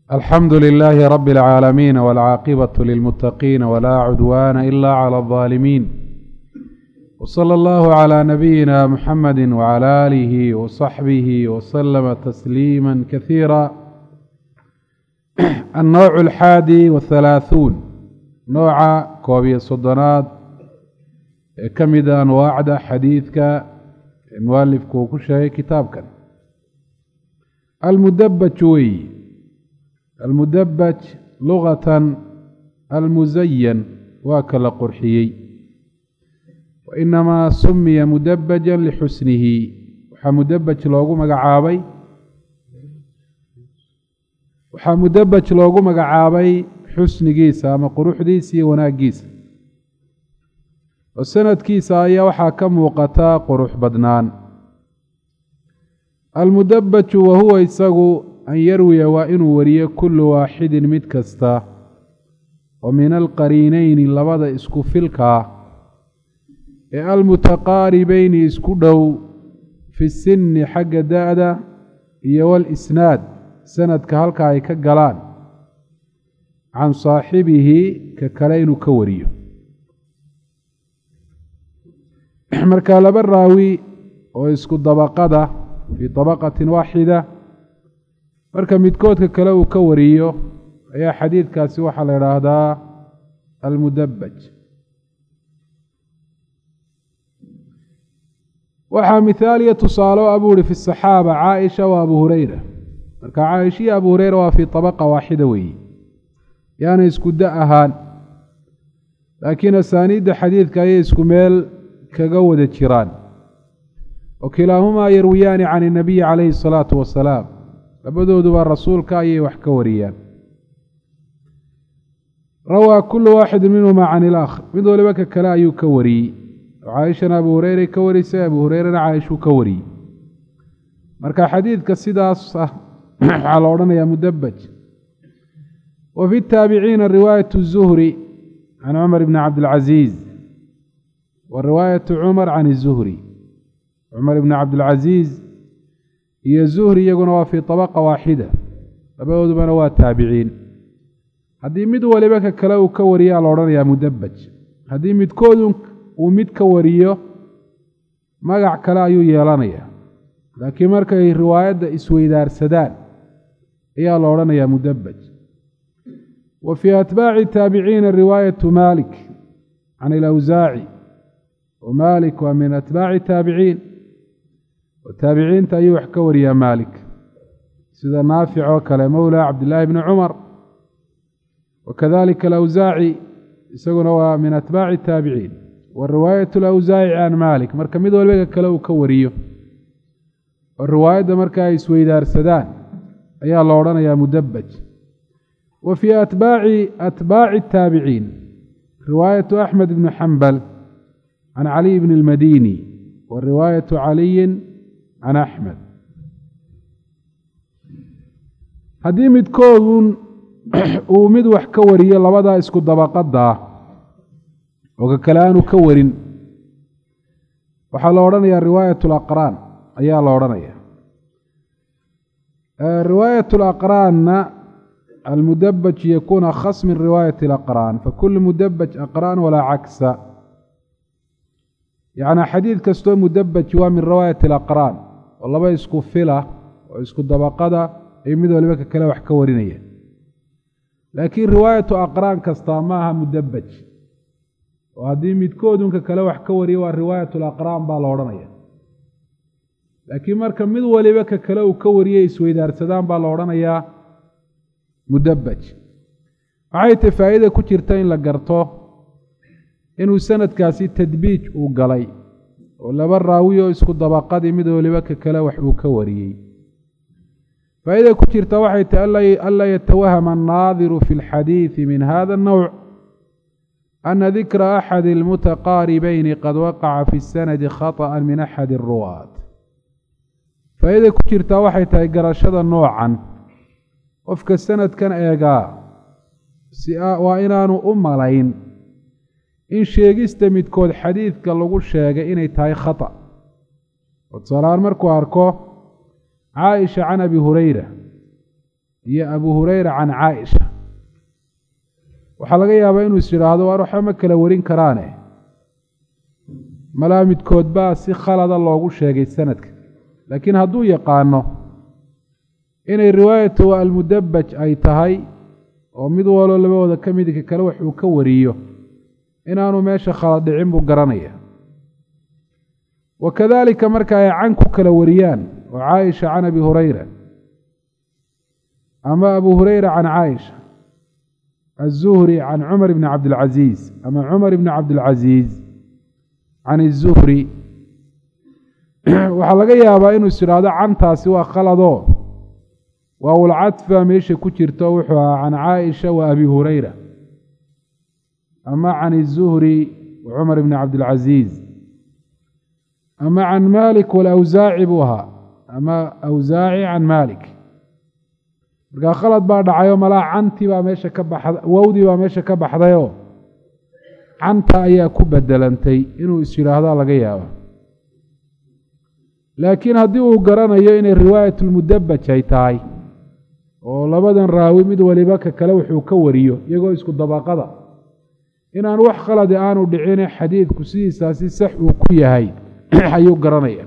الحمد لله رب العالمين والعاقبة للمتقين ولا عدوان إلا على الظالمين وصلى الله على نبينا محمد وعلى آله وصحبه وسلم تسليما كثيرا. النوع 31 نوع كوبي صدنات كمد أنواع حديثك المؤلف كوكوشي كتابك. المدبج المدبج لغة المزين واكل قرحيي، وإنما سمي مدبجا لحسنه. waxaa mudabaj loogu magacaabay xusnigiisa ama quruxdiisa iyo wanaagiisa, oo sanadkiisa ayaa waxaa ka muuqata qurux badnaan. almudabaju wahuwa isagu an yarwiya waa inuu wariyo kullu waaxidin mid kasta oo min alqariinayni labada isku filkaa ee almutaqaaribayni isku dhow fi sinni xagga da-da iyo walisnaad sanadka halka ay ka galaan can saaxibihi ka kale inuu ka wariyo. markaa laba raawi oo isku dabaqada fii dabaqatin waaxida marka midkoodka kale uu ka wariyo ayaa xadiidkaasi waxaa la idhaahdaa almudabaj. waxaa mithaaliya tusaalo abuu ihi fi saxaaba caaisha wa abu hurayra. marka caaisha iyo abu hurayra waa fii tabaqa waaxida weeye, yaana isku da ahaan, laakiin asaaniidda xadiidka ayay isku meel kaga wada jiraan. wa kilaahumaa yarwiyaani can inabiyi calayhi asalaatu wasalaam, labadooduba rasuulka ayay wax ka wariyaan. rawaa kullu waaxidin minhumaa can ilaakhar, mid waliba ka kale ayuu ka wariyey. caaishana abu hureyray ka warisay, abu hureyrana caaishuu ka wariyey. marka xadiidka sidaas ah waxaa la odhanayaa mudabaj. wa fi taabiciina riwaayatu zuhri can cumar bni cabdilcaziiz wa riwaayatu cumar can izuhri. cumar bni cabdilcaziiz iyo zuhri iyaguna waa fii tabaqa waaxida, labadoodubana waa taabiciin. haddii mid waliba ka kale uu ka wariyaa la odhanayaa mudabaj. haddii midkoodu uu mid ka wariyo magac kale ayuu yeelanayaa, laakiin markay riwaayadda isweydaarsadaan ayaa la odhanayaa mudabaj. wa fii atbaaci taabiciina riwaayatu maalik can ilawsaaci, wa maalik waa min atbaaci taabiciin, oo taabiciinta ayuu wax ka wariyaa maalik, sida naafic oo kale mowlaa cabdillaahi bni cumar. wakadalika alawsaaci isaguna waa min atbaaci taabiciin. wa riwaayatu alawsaaci can maalik, marka mid waliba ka kale uu ka wariyo oo riwaayadda marka ay isweydaarsadaan ayaa la odhanayaa mudabaj. wa fii atbaaci taabiciin riwaayatu axmed bni xambal can caliy bni almadini wa riwaayatu caliyin can axmed. haddii midkoodun uu mid wax ka wariyo labadaa isku dabaqada ah oo ka kale aanu ka warin, waxaa la odhanayaa riwaayat alaqraan ayaa la odhanaya. riwaayat alaqraanna almudabaj yakuun akhas min riwaayati alaqraan, fakulu mudabaj aqraan walaa cagsa. yacnaa xadiid kastoo mudabaj waa min riwaayati alaqraan, oo laba isku fila oo isku dabaqada ay mid waliba ka kale wax ka warinaya. laakiin riwaayatu aqraan kastaa ma aha mudabaj, oo haddii midkoodunka kale wax ka wariyo waa riwaayatu alaqraan baa la odhanaya. laakiin marka mid waliba ka kale uu ka wariyay isweydaarsadaan baa la odhanayaa mudabaj. waxay tahay faa'iida ku jirta in la garto inuu sanadkaasi tadbiij uu galay, oo laba raawi oo isku dabaqadii mid waliba ka kale wax uu ka wariyey. faa'iida ku jirta waxay tahay anlaa yatawahama annaadiru fi alxadiidi min hada annowc ana dikra axadi almutaqaaribayni qad waqaca fi sanadi khaطأa min axadi aruwaat. faa'iida ku jirtaa waxay tahay garashada noocan. qofka sanadkan eegaa waa inaanu u malayn in sheegista midkood xadiidka lagu sheegay inay tahay khata. oo tusaalahaan markuu arko caaisha can abi hurayra iyo Abu Hurayra can Caaisha waxaa laga yaabaa inuu is yidhaahdo waar waxa ma kala warin karaane malaa midkood baa si khalada loogu sheegay sanadka laakiin hadduu yaqaano inay riwaayatu almudabbaj ay tahay oo mid waloo labadooda ka midka kale wax uu ka wariyo inaanu meesha khalad dhicin buu garanaya wakadalika marka ay can ku kala wariyaan oo Caaisha can Abi Hurayra ama Abu Hurayra can Caaisha الزهري عن عمر بن عبد العزيز أما عمر بن عبد العزيز عن الزهري waxaa laga yaabaa inuu isiraado cantaasi waa khalado waa ul cadfa meesha ku jirto wuxuu ahaa can Caaisha wa Abi Hurayra ama can الزهري وعمر بن عبد العزيز ama can Malik والأوزاعي buu ahaa ama أوزاعي عن مالك markaa khalad baa dhacayo malaa cantii baa meesha ka baxday wowdii baa meesha ka baxdayoo canta ayaa ku bedelantay inuu is yidhaahdaa laga yaaba laakiin haddii uu garanayo inay riwaayatulmudabbaj ay tahay oo labadan raawi mid waliba ka kale wuxuu ka wariyo iyagoo isku dabaqada inaan wax khaladi aanu dhicine xadiidku sidiisaasi sax uu ku yahay ayuu garanaya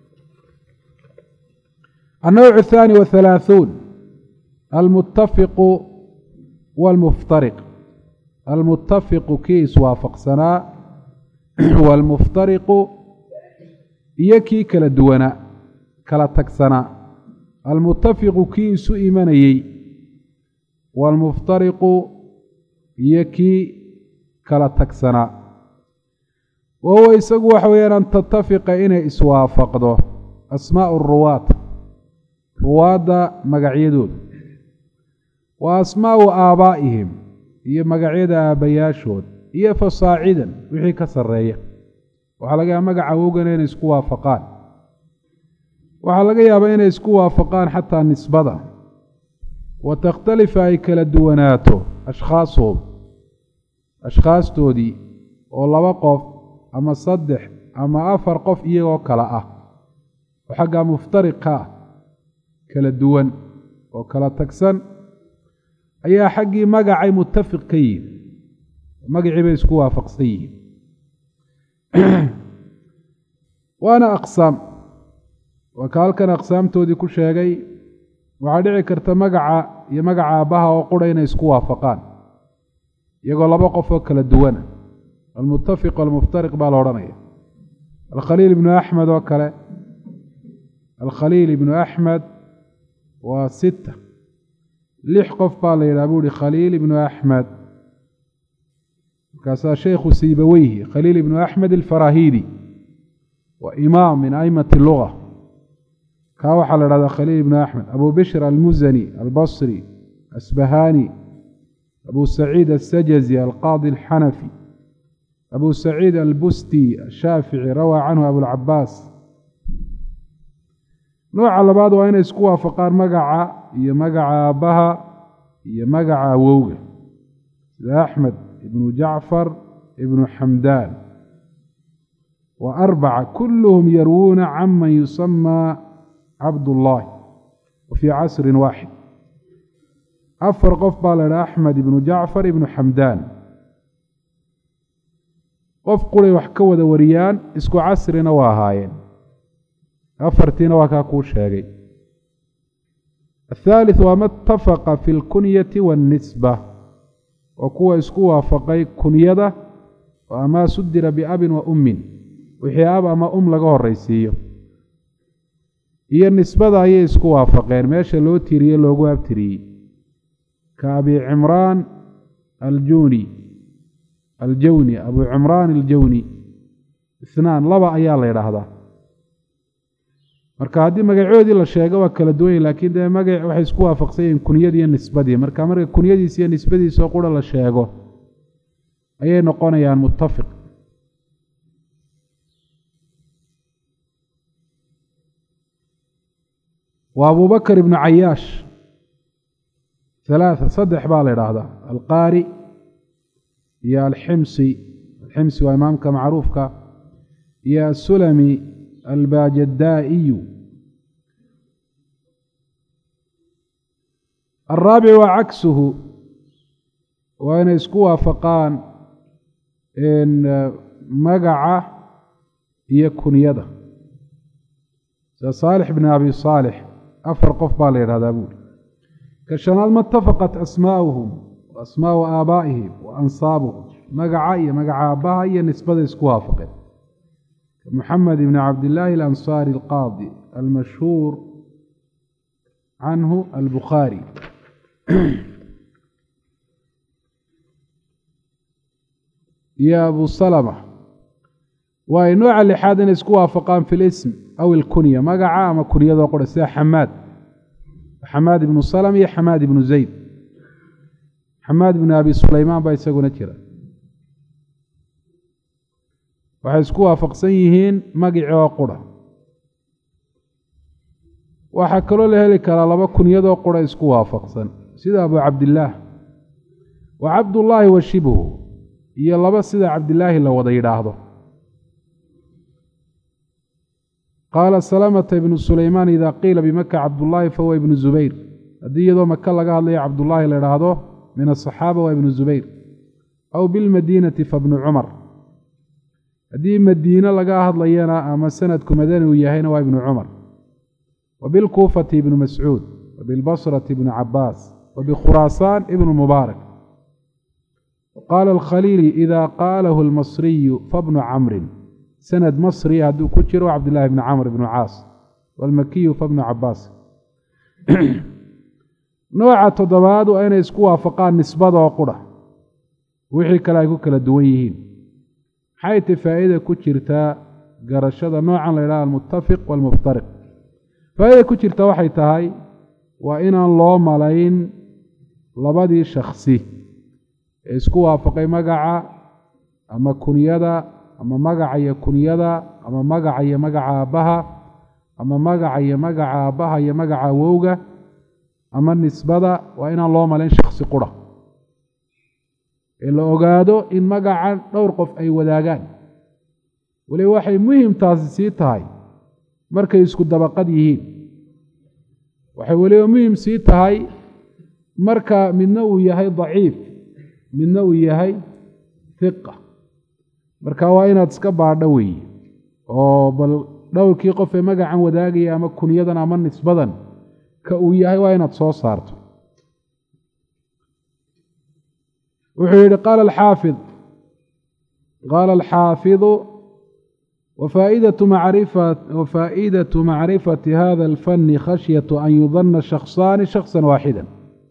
النوع الثاني والثلاثون المتفق والمفترق المتفق كيس وافق سناء والمفترق يكي كلا دوانا كلا تكسنا المتفق كيس إيماني والمفترق يكي كلا تكسنا وهو يسقوا حويا أن تتفق إن إسوافقه أسماء الرواة رواد مقعيدون وأسماء آبائهم هي مقعيد آبياشود هي فصاعدا وحي كسرية وحلقها مقع وقنين اسكوا فقان وحلقها بين اسكوا فقان حتى نسبة وتختلف أي كالدواناته أشخاص تودي والله وقف أما صدح أما أفرقف إيه وكلاء وحقها مفترقة كلا دوان وكلا تكسن أي حقي مقعي متفق كيه مقعي بيسكوا فقصيه وأنا أقسام وكالكن أقسام تودي كل شيء وعدعي كرت مقع بها وقرين يسكوا فقان يقول الله بقف وكلا دوان المتفق والمفترق بالورانية الخليل بن أحمد وكلا الخليل بن أحمد وستة لحقف بالي أبوري خليل بن أحمد كاسا شيخ سيبويه خليل بن أحمد الفراهيدي وإمام من أئمة اللغة كاوح على هذا خليل بن أحمد أبو بشر المزني البصري أسبهاني أبو سعيد السجزي القاضي الحنفي أبو سعيد البستي الشافعي روى عنه أبو العباس نوع على بعض وين اسكوا فقار مقع بها مقع ووغ أحمد ابن جعفر ابن حمدان وأربعة كلهم يروون عمن يسمى عبد الله وفي عصر واحد أفرق قال أحمد بن جعفر ابن حمدان قفقوا وحكوا دوريان اسكو عصر نواهاين أفرتين وكاكوش هاي الثالث وما اتفق في الكنية والنسبة وكوا اسكوا فقي كنية وما سدر بأب وأم وحياب أما لغاه الرئيسية هي النسبة هي اسكوا فقير ماشا لو تيري لوغو ابتري كأبي عمران الجوني أبو عمران الجوني اثنان لبا أيال يراهدا marka hadii magacoodii la sheego waa kala duwan laakiin de magac waxay isku waafaqsan kunyadii iyo nisbadii marka kunyadiisa iyo nisbadiisa qura la sheego ayay noqonayaan muttafiq wa Abu Bakr ibn Ayyash ثلاثة صدح بالي القاري يا الحمصي وإمامك معروفك يا السلمي الباجدائي الرابع وعكسه وأن يسكوا فقان إن مقع يكون يده صالح بن أبي صالح أفرق بالي هذا أبوه كشنال ما اتفقت أسماؤهم وأسماء آبائهم وأنصابهم مقع آبائها هي نسبة يسكوا فقط محمد بن عبد الله الأنصاري القاضي المشهور عنه البخاري يا أبو سلمة ونوع اللحاد يسكوا فقام في الاسم أو الكنية مقع أما كنية ذو قرسية حماد بن سلمة حماد بن زيد حماد بن أبي سليمان بايساقون كرا waxay isku waafaqsan yihiin magacii oo qura waxa kale la heli kara laba kunyadoo qura isku waafaqsan sida Abu Abdullah wa Abdullah wa shibuhu iyo laba sida Abdullah la wada yiraahdo قال سلامة بن سليمان إذا قيل بمكة عبد الله فهو ابن زبير هذه يدو مكة لقى الله عبد الله اللي يراهده من الصحابة وابن زبير أو بالمدينة فابن عمر هذه مدينة لقاها ضلينا أما سند كمداني وياهين وابن عمر وبالكوفة ابن مسعود وبالبصرة ابن عباس وبخراسان ابن مبارك وقال الخليل إذا قاله المصري فابن عمرو سند مصري هدو كتشر عبد الله بن عمرو بن عاص والمكي فابن عباس نوع تضباد أين يسكوها فقان نسبة وقرة وحي كلا يكون كلا دويهين حيث فائدة كتشرتا قرشة نوعا لإله المتفق والمفترق فائدة كتشرتا وحي تهي وإن الله ملايين لبدي شخصي يسكوها فقي مقع أما كنيدا أما مقع كنيدا أما مقع بها أما مقع بها مقع ووغا أما النسبة وإن الله ملايين شخصي قرى إلا أقادو إن مقعان نورقف أي وداقان ولي واحد مهم تاسيسيتهاي مركا يسكو الدبقات يهين واحد ولي مهم سيتهاي مركا من نوية هاي ضعيف من نوية هاي ثقة مركا واينا تسكبع دوي بل دور كي قف مقعان وداقي أما كنيدا أما نسبدا كأوية هاي واينا تصوص صارتو وحيد قال الحافظ وفائدة معرفة هذا الفن خشية أن يظن شخصان شخصا واحدا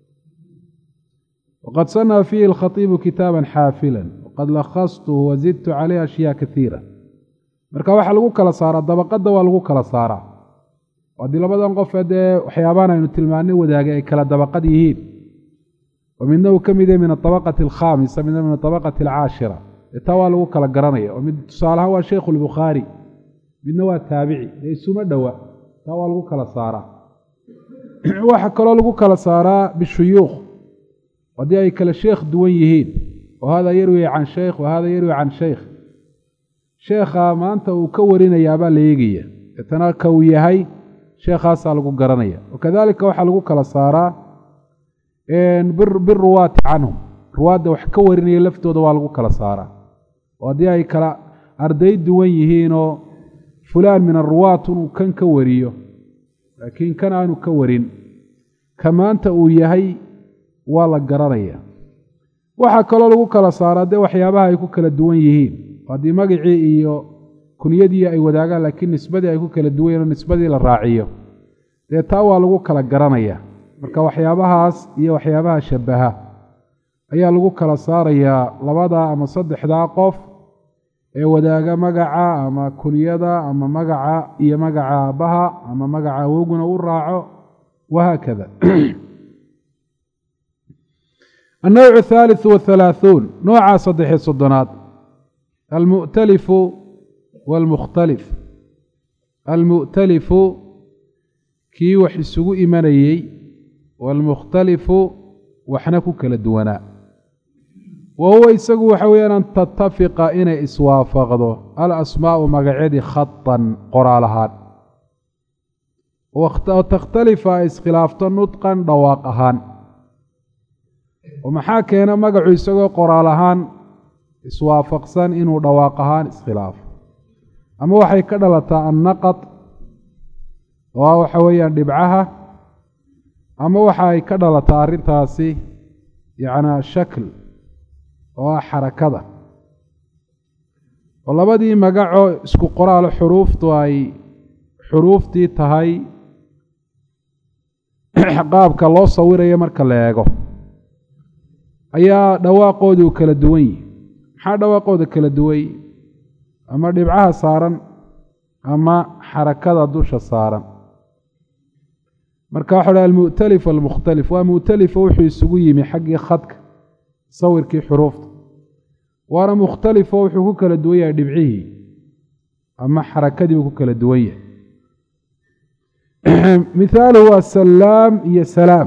وقد صنف فيه الخطيب كتابا حافلا وقد لخصته وزدت عليه أشياء كثيرة مركا waxa lagu kala saara dabaqada waa lagu kala saara wadii labadan qof ee waxyaabaana inuu tilmaanay wadaaga ay kala dabaqad yihiin ومنه كميدة من الطبقة الخامسة من الطبقة العاشرة التوالو كلا قرنية ومن تصالها هو شيخ البخاري منه التابعي ليسوا مدوى توالو كلا صارا وحكروا له كلا صارا بالشيوخ ودي أي كلا شيخ دويهين وهذا يروي عن شيخ وهذا يروي عن شيخ شيخ ما أنت وكورين يابا ليجية يتناكوي هاي شيخ أصالو قرنية وكذلك وحلو كلا صارا بالرواة عنهم رواة وحكورين يلفتوا دوالغو كلا صارا ودي أي كلا أردي دويهينو فلان من الرواة وكان كوريو لكن كان عنو كورين كما أنت ويهي والا قراريا وحكالو لغو كلا صارا دي وحيابها يكو كلا دويهين ودي مقعي إيو كنيدي أي وداقا لكن نسبة يكو كلا دويهين نسبة للراعيو دي تاوى لغو كلا قرانيا marka waxyaabahaas iyo waxyaabaha shabaha ayaa lagu kala saaraya labada ama saddexda qof ee wadaaga magaca ama kuniyada ama magaca iyo magaca baha ama magaca woguna u raaco وهكذا النوع الثالث والثلاثون نوع صدح الصدنات المؤتلف والمختلف المؤتلف كي وحسو إيمانيي والمختلف وحنكو كلا دوانا وهو يسقو حويا أن تتفق إن إسوافقضو الأسماء مقعد خطا قرالهان وتختلف إسخلافتا نطقا دواقهان ومحا كان مقعو يساقو قرالهان iswaafaqsan inuu dhawaaq ahaan iskhilaafo ama waxay ka dhalataa annaqad oo waxa weeyaan dhibcaha ama waxa ay ka dhalataa arrintaasi yacnaa shakl oo xarakada oo labadii magaco isku qoraal xuruuftu ay xuruuftii tahay qaabka loo sawirayo marka la eego ayaa dhawaaqoodu kala duwan yihiin maxaa dhawaaqooda kala duway ama dhibcaha saaran ama xarakada dusha saaran marka waxa almu'talif walmukhtalif waa mu'talif wuxuu isugu yimi xaggii khadka sawirkii xuruufta waana mukhtalif wuxuu ku kala duwan yahay dhibcihii ama xarakadii uu ku kala duwan yahay مثاله هو السلام يا سلام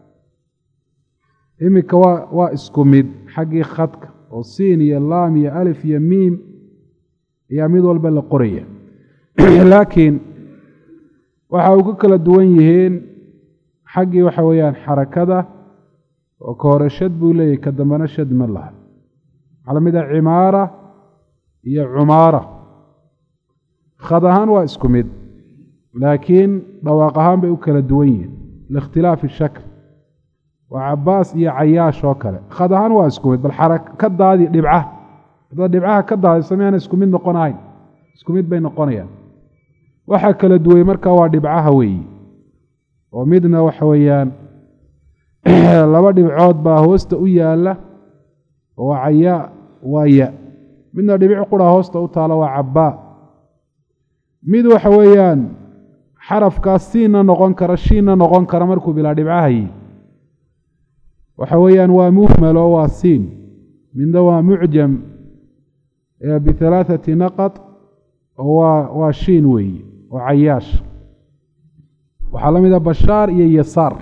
إمك واسكمد حقي خطك والسين يا اللام يا ألف يا ميم يا ميد والبل قرية لكن وحاوكك لدوينيهين حقي وحويان حركة وكور الشد بولي كدمنا الشد من الله على مدى عمارة هي عمارة خضهان واسكمد لكن ضواقهان بأكل الدوين لاختلاف الشكل وعباس يا عياش وكله خضهان واسكمد بالحركة كدا هذه دبعة دبعها كدا يسميها اسكمد نقناين اسكمد بين نقنيان وحكى الدوين مركا ودبعها وي ومدنا وحويان لما دبعود با هوست وياله وعيا ويا منا دبع قرا هوست وتالا وعبا ميد وحويان حرف كاسينا نقون كرا شينا نقون كرا مركو بلا دبعهي وحويان ومهمل واسين من دوا معجم بثلاثة نقط وشين وي وعياش وحلم إذا بشار يسار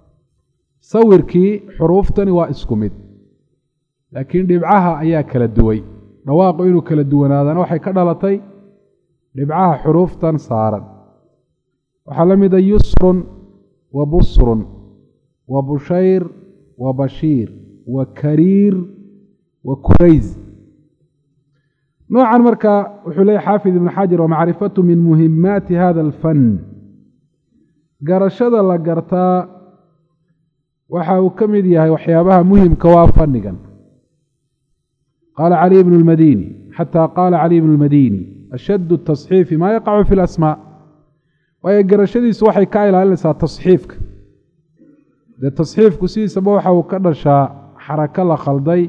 صوركي حروفتني واسكمد لكن دبعها أيا كلا الدوي رواق إنو كلا الدوان هذا نوحي كدالتي دبعها حروفتا صارا وحلم إذا يسر وبصر وبشير وبشير وكرير وكريز نوعا مركا وحلي حافظ ابن حجر ومعرفته من مهمات هذا الفن قرشد الله قرتا وحاو كمديها وحيابها مهم كوافنقا قال علي بن المديني حتى قال علي بن المديني أشد التصحيف ما يقع في الأسماء ويقرشدي سوحي كايلا لسا تصحيفك ده تصحيفك سيسا بوحا وكرشا حركة الله خلدي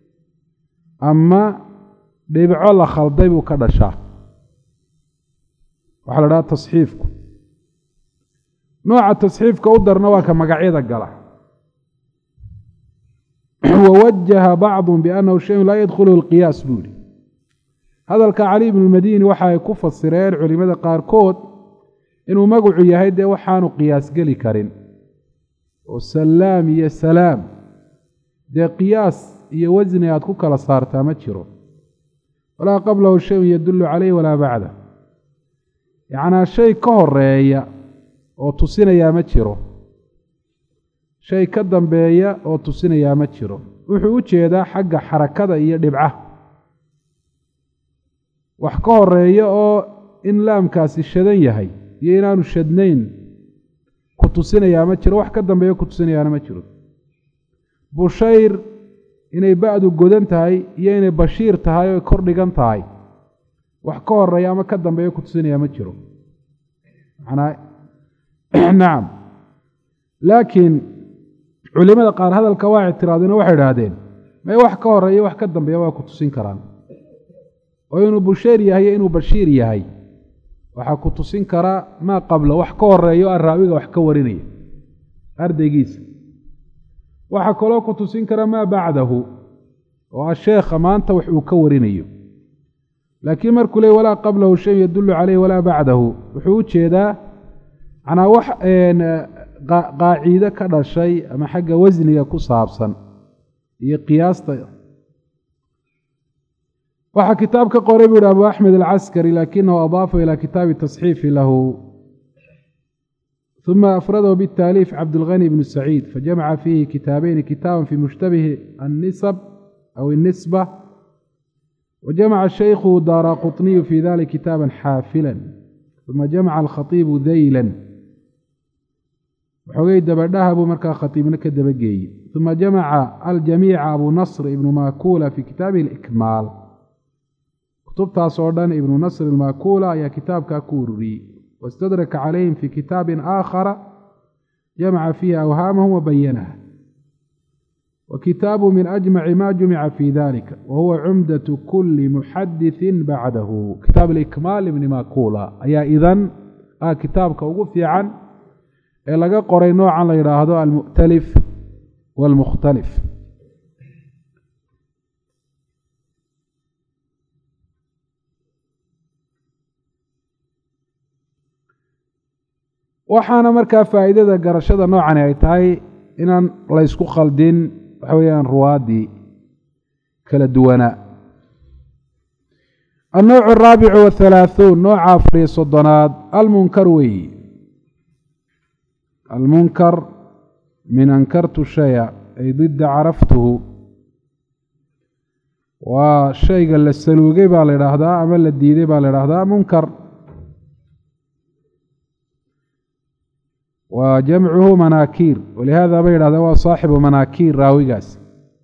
أما ديبعو الله خلدي وكرشا وحالا ده تصحيفك نوع التصحيفك أقدر نواك مقاعدة قلع ووجه بعض بأنه شيء لا يدخله القياس بولي هذا الكعلي بن المديني وحا يكف السرير علماء قاركود إنه مقعو يهيد وحانو قياس قلي كارين والسلام يا سلام ده قياس يوزن ياتكوك لصارتا متشرو ولا قبله شيء يدل عليه ولا بعده يعني شيء كهرية وتصين يا متشرو شيء كدن بيا وتصين يا متشرو وحوشي ده حق حركة يدبعه وحكهرية أو إن لام كاس الشدن يهي يينانو الشدنين كتصين يا متشرو وحكدن بيا كتصين يا متشرو بشير inay bacdu godan tahay iyo inay bashiir tahay oo kor dhigan tahay wax ka horeeya ama ka dambeeyo ku tusinaya ma jiro naam laakiin culimada qaar hadalka waa ictiraadeen waxay yiraahdeen ma wax ka horeeya wax ka dambeeya waa ku tusin karaan oo inuu bashiir yahay inuu bashiir yahay waxa ku tusin kara ma qabla wax ka horeeyo araawiga wax ka warinaya ardaygiisa waxa kaloo ku tusin kara ma bacdahu oo sheekh maanta wax uu ka warinayo laakiin markuu leeyahay wala qablahu shay yadullu alayhi wala bacdahu wuxuu jeedaa ana wax qaacida ka dhashay ama xagga wasniga ku saabsan iyo qiyaasta waxa kitaabka qoray Abu Ahmed al-Askari lakiinhu adaafa ila kitab at-tasxiif lahu ثم أفرده بالتأليف عبد الغني بن سعيد فجمع فيه كتابين كتابا في مشتبه النسب أو النسبة وجمع الشيخ الدارقطني في ذلك كتابا حافلا ثم جمع الخطيب ذيلا وحوي دبردها أبو مركا خطيبنا كدبجي ثم جمع الجميع أبو نصر ابن ماكولة في كتابه الإكمال كتبتها صوردان ابن نصر الماكولة يا كتاب كاكوري واستدرك عليهم في كتاب آخر جمع فيه أوهامه وبينها وكتاب من أجمع ما جمع في ذلك وهو عمدة كل محدث بعده كتاب الإكمال ابن ماكولة أي إذن كتاب كوقفي عن لقى قري نوعا ليراهدو المؤتلف والمختلف waxaana markaa faa'iidada garashada noocan ay tahay inaan la isku khaldin waxa weeyaan ruwaadii kala duwanaa النوع الرابع والثلاثون نوع أفري صدنات المنكر وي المنكر من أنكرت الشيء أي ضد عرفته والشيء اللي السلوقي بالإرهداء أما اللي الديدي بالإرهداء منكر وجمعه مناكير ولهذا بير هذا هو صاحب مناكير راويقاس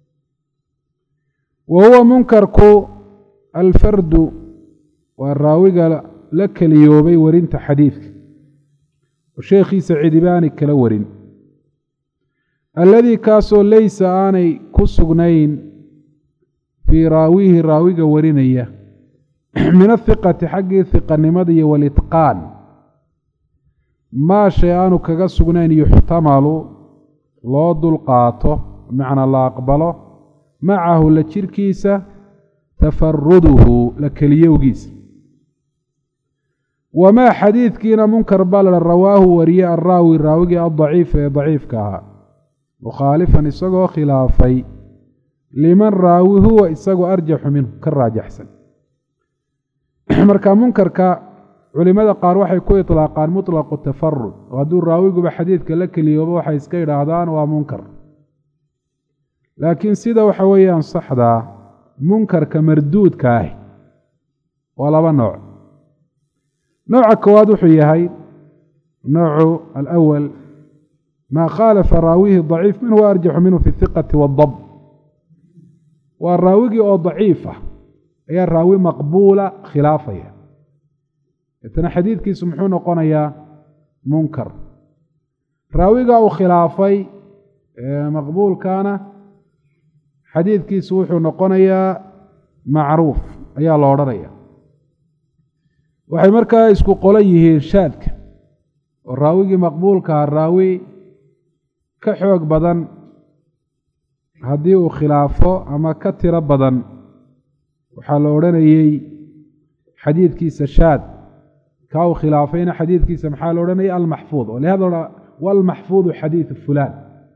وهو منكرك الفرد والراويق لك اليوبي ورنت حديثك وشيخي سعيد باني كالورين الذي كاسو ليس آني كسغنين في راويه راويق ورينية من الثقة حق الثقة النمضية والإتقان ما شيئان كسغنين يحتمل لوض القاطه معنى الله أقبله معه لتشركيسة تفرده لكليوغيس وما حديث كينا منكر بال الرواه ورياء الراوي الضعيف ضعيف كها مخالفا إساقو خلافي لمن راوي هو إساقو أرجح منه كالراجح حسن مركا منكر علماء قار waxay ku iطلاقان مطلق التفرد وهدو الراوي بحديث لك اليوم waxay iska yiraahdaan waa munkar laakiin sida waxa weeyaan saxda munkarka marduudka ah waa laba nooc nooca koowaad wuxuu yahay noocu الأول ما خالف راويه ضعيف منه وأرجح منه في الثقة والضبط والراوي أو ضعيفة هي الراوي مقبولة خلافية إتنا حديث كي سمحون قنايا منكر راوي أو خلافي مقبول كان حديث كي سمحون قنايا معروف أيا الله رأيه waxay markaa isku qolan yihiin shaadka oo raawigi maqbuulka raawi ka xoog badan haddii uu khilaafo ama ka tiro badan waxaa la odhanayay xadiidkiisa shaad ka uu khilaafayna xadiidkiisa maxaa la odhanayay almaxfuud walihada walmaxfuudu xadiidu fulaan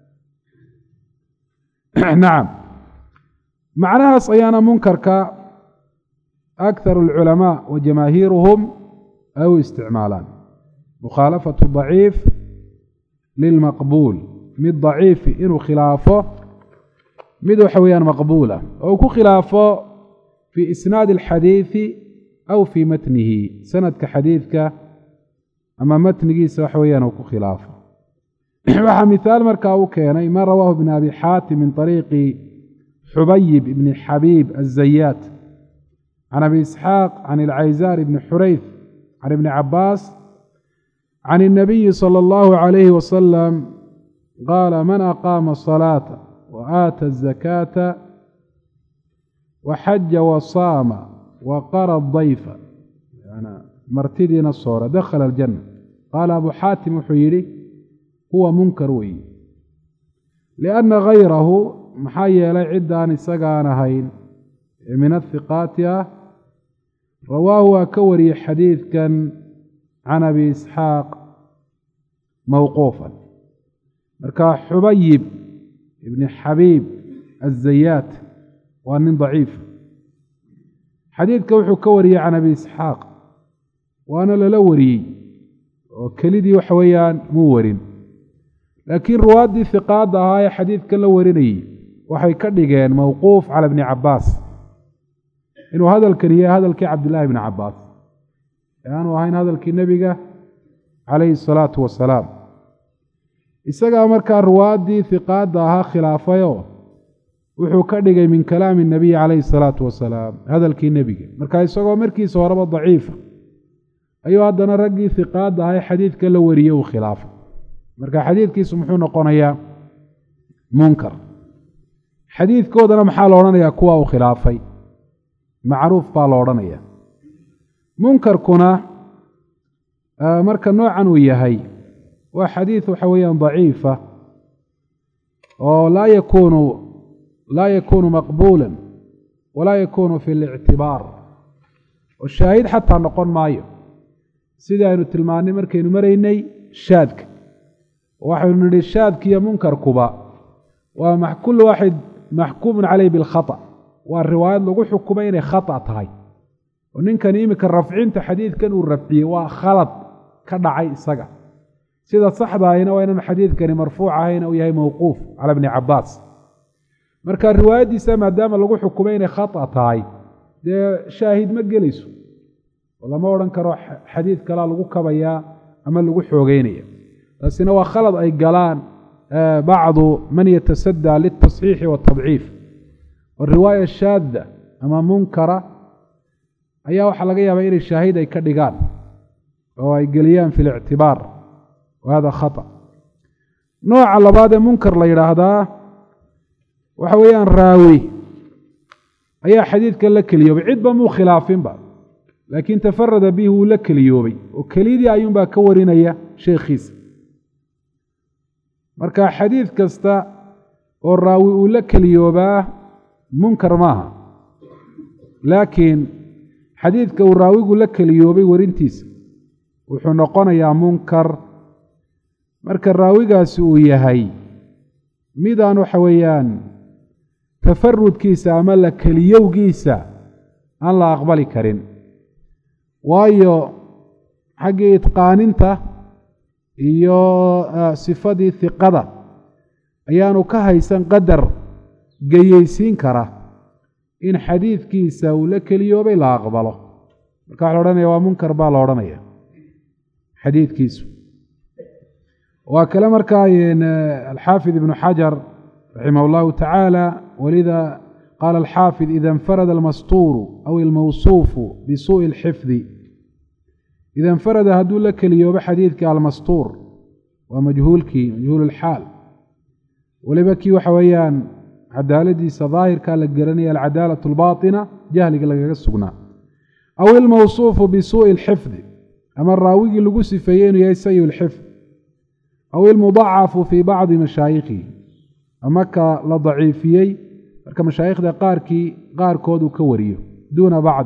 nacam macnahaas ayaana munkarka أكثر العلماء وجماهيرهم أو استعمالان مخالفة الضعيف للمقبول مد ضعيف إنه خلافه مد حويان مقبولة أو خلافه في إسناد الحديث أو في متنه سند كحديثك أما متنه سوحويان أو خلافه مثال مركاو كان ما رواه ابن أبي حاتم من طريق حبيب بن حبيب الزيات عن أبي إسحاق عن العيزار بن حريث عن ابن عباس عن النبي صلى الله عليه وسلم قال من أقام الصلاة وآتى الزكاة وحج وصام وقرى الضيف يعني مرتدين الصورة دخل الجنة قال أبو حاتم حيري هو منكر وي لأن غيره محيي لعد عن السقانهين من الثقات رواه كوري حديث كان عن أبي إسحاق موقوفا مركا حبيب ابن حبيب الزيات وأن ضعيف حديث كوحو كوري عن أبي إسحاق وأنا للوري وكليدي وحويان مورين لكن روادي ثقات هاي حديث كلا وريني وحي كدغين موقوف على ابن عباس إنه هذا الكريه هذا الكي عبد الله بن عباس يعني وهين هذا الكي نبيك عليه الصلاة والسلام إساقا مركا روادي ثقات ها خلافيو وحو كدغي من كلام النبي عليه الصلاة والسلام هذا الكي نبيك مركا إساقا مركي سوربا ضعيفة أيها هذا رقي ثقات هاي حديث كلا وريه وخلافه مركا حديث كي سمحونا قونيا منكر حديث كودنا محال أورانيا كوا وخلافي معروف بالأورانيا منكر كنا مركا نوعا وياهي وحديث حويا ضعيفة ولا يكون مقبولا ولا يكون في الاعتبار والشاهد حتى نقول معي سيدا إنو تلماني مركا إنو مريني شادك واحد من الشاذ كي منكر كبا وكل واحد محكوم عليه بالخطأ والرواية لغو حكومين خطأ تهي ونين كان يمك الرفعين تحديث كانوا الرفعي وخلط كدعي سقع سيدة صحبة هنا وين الحديث كان مرفوع هنا ويهي موقوف على ابن عباس مركا الرواية دي سامع دام لغو حكومين خطأ تهي ده شاهد مجلسه والله ما ورن كروح حديث كلا لغو كبايا أما لغو حوغينيا بس إنه خلط أي قلان بعض من يتسدى للتصحيح والتضعيف والرواية الشاذة أما منكرة أيها وحلقية بين الشاهد أي كدقان وهو يقليان في الاعتبار وهذا خطأ نوع على بعض منكر ليرى هذا وحويان راوي أيها حديث كاللك اليوبي عدبا مو خلافين بعض لكن تفرد به لك اليوبي وكليدي أيون با كورين أيها شيخيس marka xadiid kasta oo raawi uu la kaliyoobaa munkar maaha laakiin xadiidka uu raawigu la kaliyoobay warintiisa wuxuu noqonayaa munkar marka raawigaasi uu yahay midaan waxa weeyaan tafarrudkiisa ama la kaliyowgiisa aan la aqbali karin waayo xagga itqaaninta iyo sifadii thiqada ayaanu ka haysan qadar gayeysiin kara in xadiidkiisa uu la kaliyoobay la aqbalo marka waxa la odhanaya waa munkar baa la odhanaya xadiidkiisu waa kale markaa alxaafid ibnu xajar raximah allahu tacaala walida qaala alxaafid ida infarada almastuuru aw almawsuufu bisuuءi اlxifdi إذا انفرد هدول لك اليوم حديثك المستور ومجهول الحال ولبكي وحويان عدالة صظاهر كان لقرني العدالة الباطنة جهل لك السقنا أو الموصوف بسوء الحفظ أما الراوي اللي قسي فيين يسيء الحفظ أو المضاعف في بعض مشايخه أما كالضعيفيي كمشايخ ده قار كود وكوريه دون بعض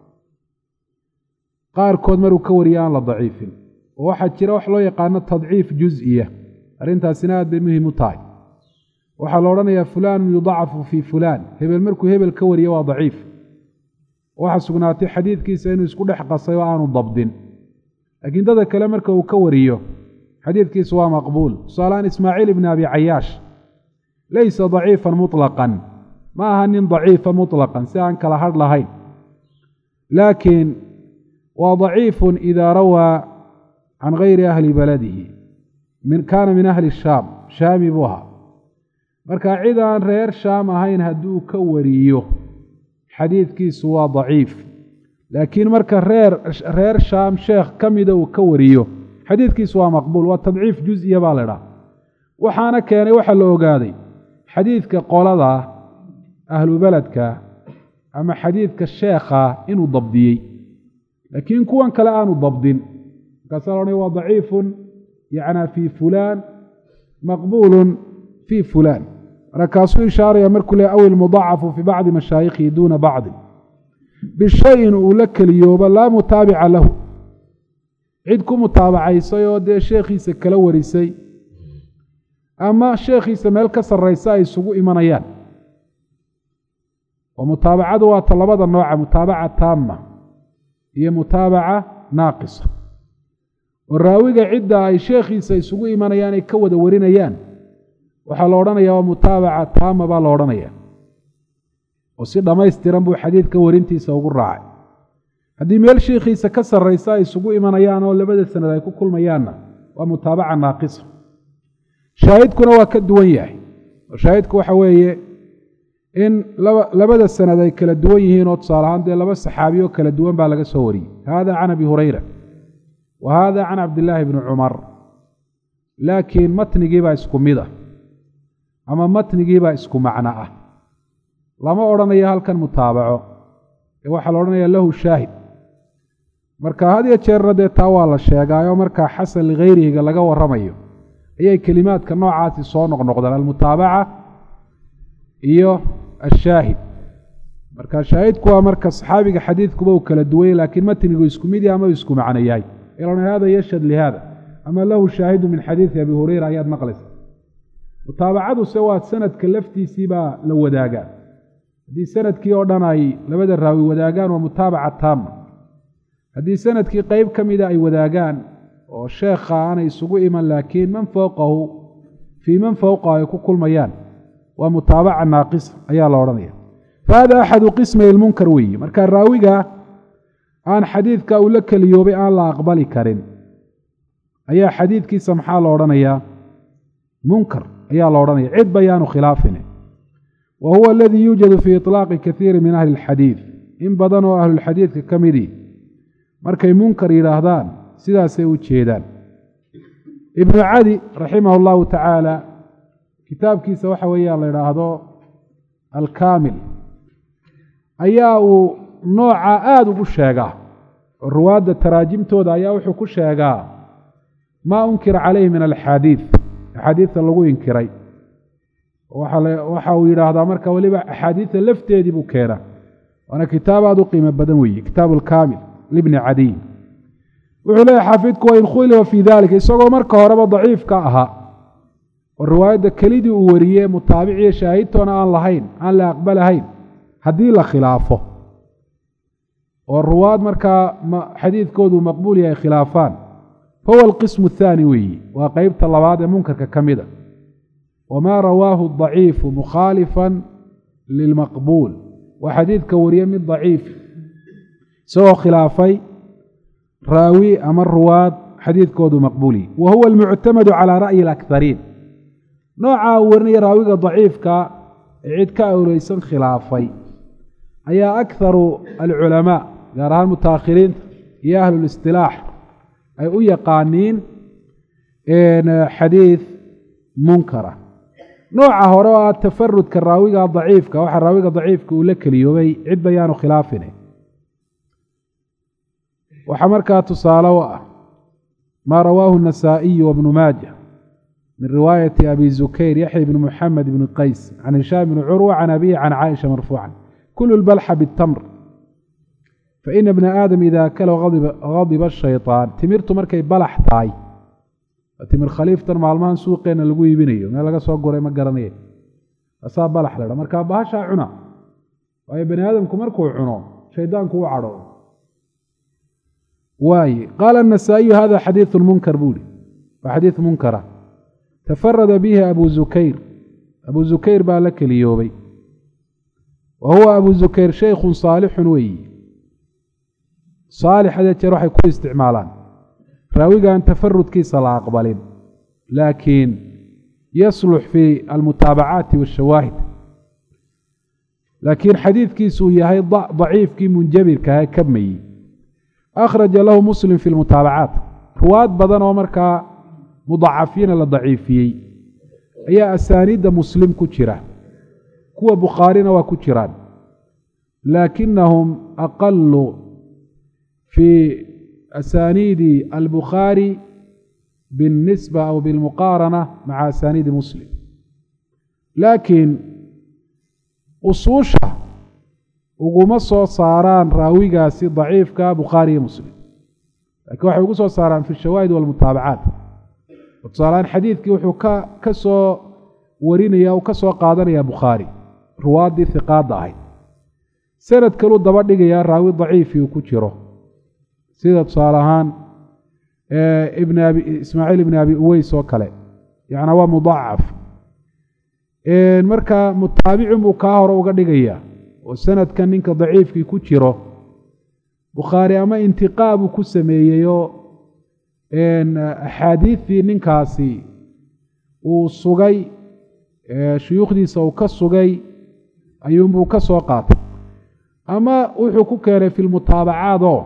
qaarkood maruu ka wariyaan la daciifin waxa jira wax loo yaqaan tadciif juz'iyah arintaasina aad bay muhiim u tahay waxa la oranayaa fulaan yudacafu fi fulaan hebel markuu hebel ka wariyo waa daciif waxa sugnaatay xadiidkiisa inuu isku dhex qasay oo aanu dabdin laakiin dad kale marka uu ka wariyo xadiidkiisu waa maqbuul salaan ismaaciil ibn abi ayyash laysa daciifan mutlaqan ma aha nin daciifa mutlaqan si aan kala had lahayn laakiin وضعيف إذا روى عن غير أهل بلده كان من أهل الشام شامي بها مركا عيدا رير شام هين هدو كوريو حديث كيس هو ضعيف لكن مركا رير شام شيخ كم يدو كوريو حديث كيس هو مقبول والتضعيف جزئي بالرا وحانا كان وحلو قادي حديث كقولة أهل بلدك أما حديث كالشيخ إنه ضبدي لكن كوان كلا آنو ضبط كسرني وضعيف يعني في فلان مقبول في فلان ركاسو إشارة يمرك له أو المضاعف في بعض مشايخه دون بعض بالشيء أولك اليوم لا متابع له عندكم متابعة يسيو دي شيخي سكالوري سي أما شيخي سمال كسر ريساي سقو إيمانيان ومتابعة وطلبات النوع متابعة تامة هي متابعة ناقصة waraawiga cidda ay sheekhiisa isugu imanayaan ay ka wada warinayaan waxaa la odhanayaa waa mutaabaca taama baa la odhanaya oo si dhammaystiran buu xadiidka warintiisa ugu raacay haddii meel sheekhiisa ka sarraysa ay isugu imanayaan oo labada sanad ay ku kulmayaanna waa mutaabaca naaqisa shaahidkuna waa ka duwan yahay oo shaahidku waxa weeye in labada sanad ay kala duwan yihiin oo tusaale ahaan dee laba saxaabi oo kala duwan baa laga soo wariyey hada can abi hurayra wa hada can cabdillaahi bni cumar laakiin matnigiibaa isku mid ah ama matnigiibaa isku macno ah lama odhanayo halkan mutaabaco ee waxaa la odhanaya lahu shaahid marka had iyo jeerna dee taa waa la sheegaayo markaa xasan ligayrihiga laga warramayo ayay kelimaadka noocaasi soo noqnoqdaan almutaabaca iyo ashaahid marka shaahidku waa marka saxaabiga xadiidkuba uu kala duwanyay laakiin matnigu isku mid yahay ama isku macno yahay ilan hada yashhad lihada ama lahu shaahidu min xadiidi abi hurayra ayaad maqlaysa mutaabacaduse waa sanadka laftiisii baa la wadaagaa haddii sanadkii oo dhan ay labada raawi wadaagaan waa mutaabaca taama haddii sanadkii qeyb ka mida ay wadaagaan oo sheekha aanay isugu iman laakiin man fowqahu fii man fowqahu ay ku kulmayaan waa mutaabaca naaqisa ayaa la odhanaya fahada axadu qismay ilmunkar weeye marka raawiga aan xadiidka uu la keliyoobay aan la aqbali karin ayaa xadiidkiisa maxaa la odhanayaa munkar ayaa la odhanaya cid bayaanu khilaafine wa huwa aladii yuujadu fii iطlaaqi kaiiri min ahli اlxadiid in badan oo ahlulxadiidka ka midii markay munkar yidhaahdaan sidaasay u jeedaan ibnu cadi raximah اllahu tacaala kitaabkiisa waxa weeyaan la idhaahdo alkaamil ayaa uu nooca aada ugu sheegaa oo ruwaadda taraajimtooda ayaa wuxuu ku sheegaa maa unkira calayhi min alxaadiid axaadiidta lagu inkiray waxa uu yidhaahdaa marka weliba axaadiidta lafteedii buu keenaa waana kitaab aada u qiimo badan weeye kitaabu alkaamil libni cadiy wuxuu leeyahy xaafidku wain khulifa fii dalika isagoo marka horeba daciif ka ahaa oo riwaayadda kelidii uu wariyey mutaabiciyo shaahidtoona aan lahayn aan la aqbalahayn haddii la khilaafo oo ruwaad markaa xadiidkoodu maqbuul yahay khilaafaan fahuwa alqismu athaani weeyi waa qeybta labaad ee munkarka ka mida wamaa rawaahu daciifu mukhaalifan lilmaqbuul waa xadiidka wariye mid daciif isagoo khilaafay raawi ama ruwaad xadiidkoodu maqbuuli wa huwa almuctamadu calaa ra'yi alakhariin noocaa uu warinaya raawiga daciifka ee cid ka awreysan khilaafay ayaa akharu alculamaa gaar ahaan mutaakhiriinta iyo ahlulistilaax ay u yaqaaniin xadiid munkara nooca hore oo ah tafarudka raawiga daciifka waxaa raawiga daciifka uu la keliyoobay cid bayaanu khilaafine waxaa markaa tusaale u ah maa rawaahu النasaaئiyu wabnu maaja min riwaayati abi zukayr yaxya bni muxamed bni qays can hishaam bni curwa can abihi can caaisha marfuucan kulu اlbalxa bالtamr faina bna aadam ida akala gadiba الshayطaan timirtu markay balax tahay timir khaliiftan maalmahan suuqeenna lagu iibinayo meel laga soo guray ma garanaya asaa balax ladha markaa bahashaa cuna waayo bani aadamku markuu cuno shaydaanku u cadho waaye qaala النasaaئiyu hada xadiiثu munkar buuhi waa xadiiث munkara tafarada bihi abu zukayr baa la keliyoobay wa huwa abu zukayr shaykhu saalixun weeyi saalix hadee jeer waxay ku isticmaalaan raawigaan tafarudkiisa la aqbalin laakiin yaslux fi almutaabacaati waashawaahid laakiin xadiidkiisuu yahay daciifkii munjabirkaha kabmayey akhraja lahu muslim fi lmutaabacaat ruwaad badan oo markaa mudacafiina la daciifiyey ayaa asaaniidda muslim ku jira kuwa bukhaarina waa ku jiraan laakinahum aqalu fii asaaniidi albukhaari biاlnisba aw bilmuqaarana maca asaaniidi muslim laakiin usuusha uguma soo saaraan raawigaasi daciifka bukhaari iyo muslim laakiin waxay ugu soo saaraan fi shawaahid walmutaabacaat tusaaleaan xadiidkii wuxuu ka soo warinaya uu ka soo qaadanaya bukhaari ruwaaddii hiqaadda ahayd sanad kaluu daba dhigayaa raawi daciifii uu ku jiro sida tusaale ahaan ismaaciil ibn abi uweys oo kale yacnaa waa mudacaf marka mutaabicin buu kaa hore uga dhigayaa oo sanadkan ninka daciifkii ku jiro bukhaari ama intiqaa buu ku sameeyeyoo axaadiidtii ninkaasi uu sugay shuyuukhdiisa uu ka sugay ayuunbuu ka soo qaatay ama wuxuu ku keenay fi lmutaabacaad oo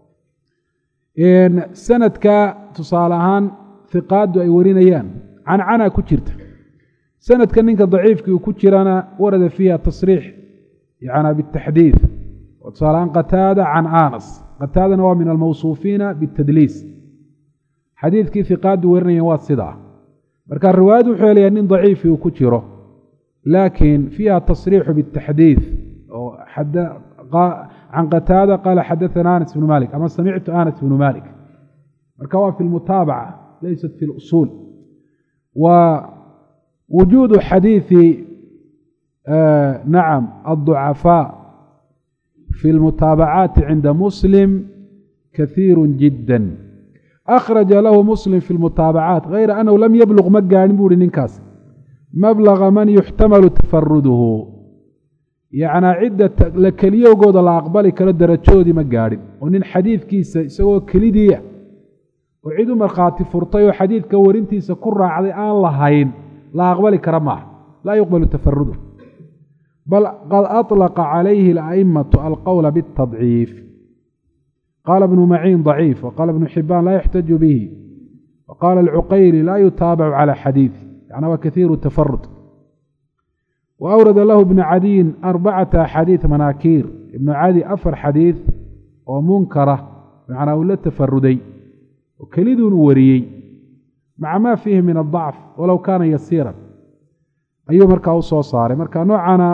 sanadka tusaale ahaan hiqaadu ay warinayaan cancana ku jirta sanadka ninka daciifkii uu ku jirana warada fiiha tasriix yana bitaxdiid oo tusaale ahaan qataada can anas qataadana waa min almawsuufiina bitadliis xadiidkii hiqaadu warinayaan waa sidaa marka riwaayad wuxuu helayaa nin daciifii uu ku jiro laakiin fiiha tasriixu bitaxdiid oo can qataada qaala xadaana anas bnu malik ama samictu anas bnu malik marka waa fi lmutaabaca laysat fi lusuul wa wujuudu xadiidi nacam adducafaa fi lmutaabacaati cinda muslim kahiiru jidda akhraja lahu muslim fi lmutaabacaat hayra annahu lam yabluq ma gaadhin buu uhi ninkaas mablaga man yuxtamalu tafaruduhu yacnaa cidda la keliyowgooda la aqbali karo darajadoodii ma gaadhin oo nin xadiidkiisa isagoo kelidiia oo cid u markhaati furtay oo xadiidka warintiisa ku raacday aan lahayn la aqbali kara maaha laa yuqbalu tafaruduh bal qad aطlaqa calayhi ala'immatu alqowla biاtadciif qaala ibnu maciin daciif waqaala ibnu xibaan laa yuxtaju bihi waqaala alcuqayli laa yutaabacu cala xadiidi yacnaa waa kahiiru tafarud وأورد له ابن عدي 4 أحاديث مناكير ابن عدي 4 حديث ومنكرة معناه ولا تفردي وكليد وريي مع ما فيه من الضعف ولو كان يسيرا أيو مركا وصو صاري مركا نوعنا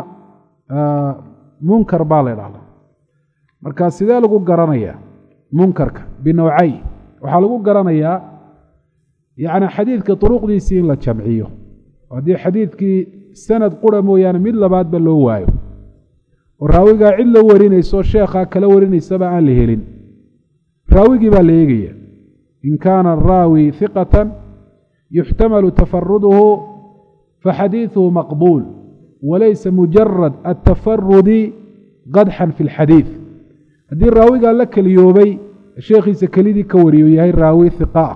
منكر بالي مركا سيدا لغو قرانيا منكرك بنوعي وحالغو قرانيا يعني حديث كطرق دي سين لجمعيه ودي حديث كي sanad qura mooyaane mid labaadba loo waayo oo raawigaa cid la warinayso sheekhaa kala warinaysaba aan la helin raawigii baa la eegaya in kaana araawi hiqatan yuxtamalu tafaruduhu faxadiiثuhu maqbuul walaysa mujarad atafarudi qadxan fi اlxadiiث haddii raawigaa la keliyoobay sheekhiisa kelidii ka wariyo yahay raawi hiqaa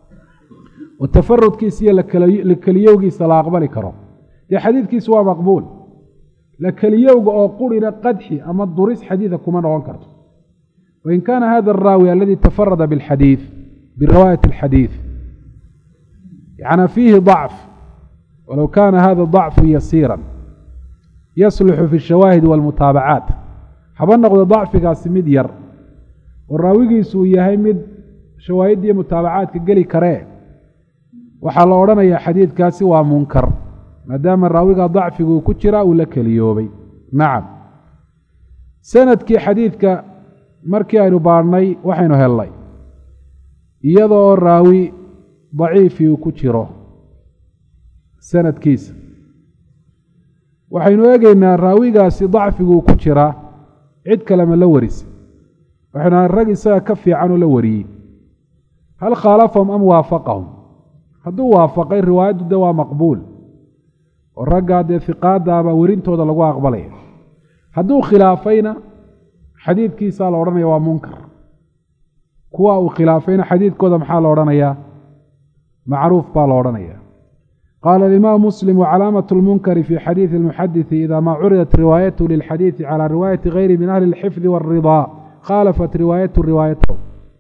oo tafarudkiisa iyo la keliyowgiisa la aqbali karo dee xadiidkiisu waa maqbuul la keliyowga oo qurina qadxi ama duris xadiida kuma noqon karto wain kaana hada araawi aladi tafarada biاlxadiid biriwaayati اlxadiid yana fiihi ضacf walow kaana hada ضacfu yasiira yasluxu fi الshawaahid wاlmutaabacaat haba noqdo dacfigaasi mid yar oo raawigiisu uu yahay mid shawaahidda iyo mutaabacaadka geli karee waxaa la odhanayaa xadiidkaasi waa munkar maadaama raawiga dacfigu ku jira uu la keliyoobay nacam sanadkii xadiidka markii aynu baadhnay waxaynu hellay iyadoo raawi daciifii uu ku jiro sanadkiisa waxaynu eegaynaa raawigaasi dacfiguu ku jiraa cid kalema la warisay waxaynu ahay rag isaga ka fiicanoo la wariyey hal khaalafahum am waafaqahum hadduu waafaqay riwaayaddu de waa maqbuul oo raggaa dee hiqaadaabaa werintooda lagu aqbalaya hadduu khilaafayna xadiidkiisaa la odhanaya waa munkar kuwa uu khilaafayna xadiidkooda maxaa la odhanayaa macruuf baa la odhanaya qaala alimaam muslim wacalaamaة اlmunkari fi xadiiثi اlmuxadiثi ida maa curidat riwaayatu lilxadiiثi calى riwaayati gayri min ahli اlxifdi wاlridaa khaalafat riwaayatu riwaayatahu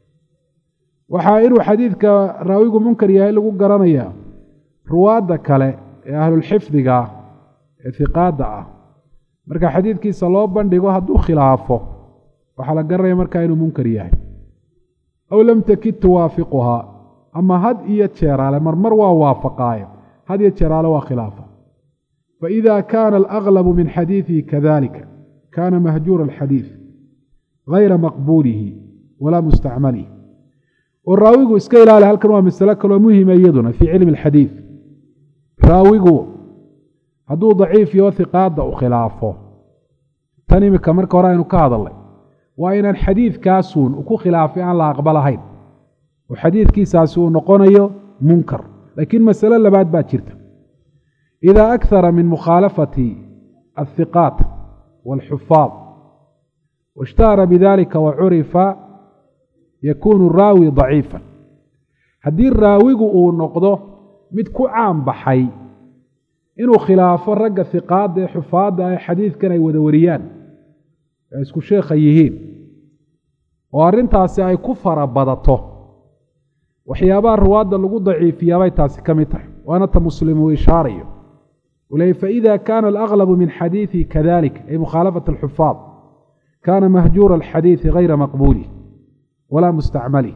waxaa inuu xadiidka raawigu munkar yahay lagu garanayaa ruwaadda kale ee ahlulxifdiga ee hiqaadda ah marka xadiidkiisa loo bandhigo hadduu khilaafo waxaa la garanaya markaa inuu munkar yahay aw lam takid tuwaafiquhaa ama had iyo jeeraale marmar waa waafaqaayo had iyo jeeraale waa khilaafa faإida kaana alaglabu min xadiiثihi kadalika kaana mahjuura alxadiiث gayra maqbuulihi walaa mustacmalihi oo raawigu iska ilaali halkan waa masalo kaloo muhima iyaduna fii cilmi اlxadiiث raawigu hadduu daciif iyo hiqaadda u khilaafo tan imika marka hore aynu ka hadalnay waa inaan xadiidkaasuun ku khilaafay aan la aqbalahayn وحديث كيساس نقونيو منكر. لكن مسألة لبعد باكرته إذا أكثر من مخالفة الثقات والحفاظ واشتهر بذلك وعرف يكون الراوي ضعيفا. هدي الراوي نقضه متكو عام بحي إنه خلاف الرق الثقات حفاظ حديث كان يودوريان اسكو شيخ يهين وارنتاسي أي كفر بدته وحيابا الرواد اللي ضعيف يابا تاسي كمتح وأنا مسلم وإشاري ولي فإذا كان الأغلب من حديثي كذلك أي مخالفة الحفاظ كان مهجور الحديث غير مقبول ولا مستعمل.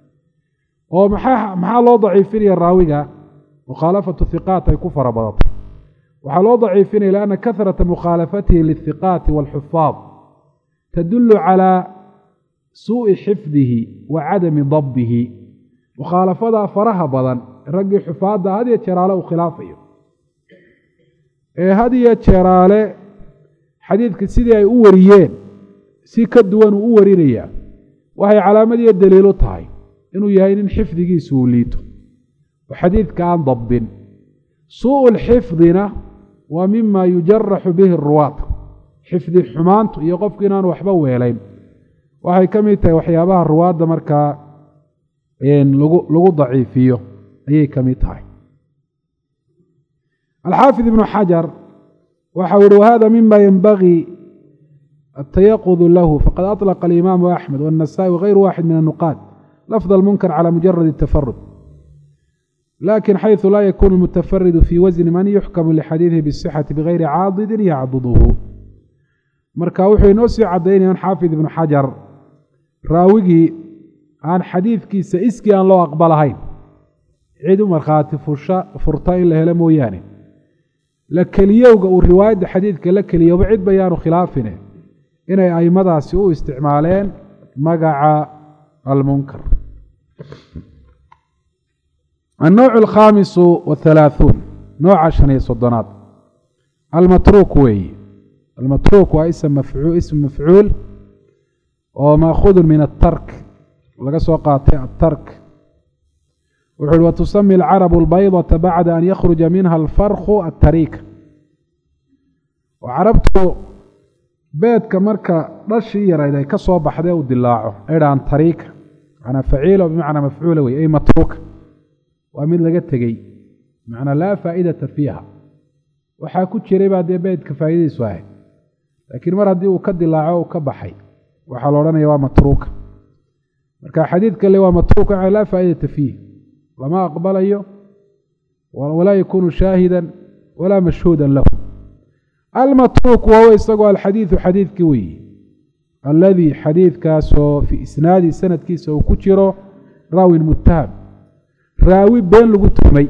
ومحا لو ضعيفين الراوية مخالفة الثقات أي كفر بدته وحلو ضعيفين لأن كثرة مخالفته للثقات والحفاظ تدل على سوء حفظه وعدم ضبطه. مخالفة فرها بدن الرجل حفاظ هذه تشراله وخلافه هذه تشراله حديث كسيدي أي أوريين سي كدوان أورينيا وهي علامة الدليل طاي إنه يهين حفظه سوليته وحديث كان ضب. سوء الحفظنا ومما يجرح به الرواة حفظ حمانته يقف كنان وحبه ويلين وهي كميته وحيابها الرواة مركا لغو ضعيفيه أي كميته. الحافظ ابن حجر وحاول هذا مما ينبغي التيقظ له فقد أطلق الإمام أحمد والنسائي وغير واحد من النقاد لفظ المنكر على مجرد التفرد لكن حيث لا يكون المتفرد في وزن من يحكم لحديثه بالصحة بغير عاضد يعضده. marka wuxuu inoo sii cadeynayaan xaafid ibn xajar raawigi aan xadiidkiisa iski aan loo aqbalahayn cid u markhaati furta in la helo mooyaane la keliyowga uu riwaayadda xadiidka la keliyoba cid bayaanu khilaafine inay aimadaasi u isticmaaleen magaca almunkar. النوع الخامس والثلاثون نوع شنية صدنات المتروك وي. المتروك هو اسم مفعول ومأخوذ من الترك ولقى قاطع الترك. وتسمي العرب البيضة بعد أن يخرج منها الفرخ التريك. وعربت بيت كمركة رشيرة إذا كسوا بحده ودلاعه إذا عن تريك أنا فعيله بمعنى مفعول وي أي متروك ومن لقد تجي معنى لا فائدة فيها وحاكو تشري بعد بيت كفائدة سواء لكن مرة دي وكد الله وكبحي وحلورنا يوا متروك مركا حديث كان يوا متروك لا فائدة فيه وما أقبل أيه ولا يكون شاهدا ولا مشهودا له. المتروك وهو يستقوى الحديث حديث كوي الذي حديث كاسو في إسناد سنة كيسو كتيرو راوي المتهم راوي بين لغتهمي.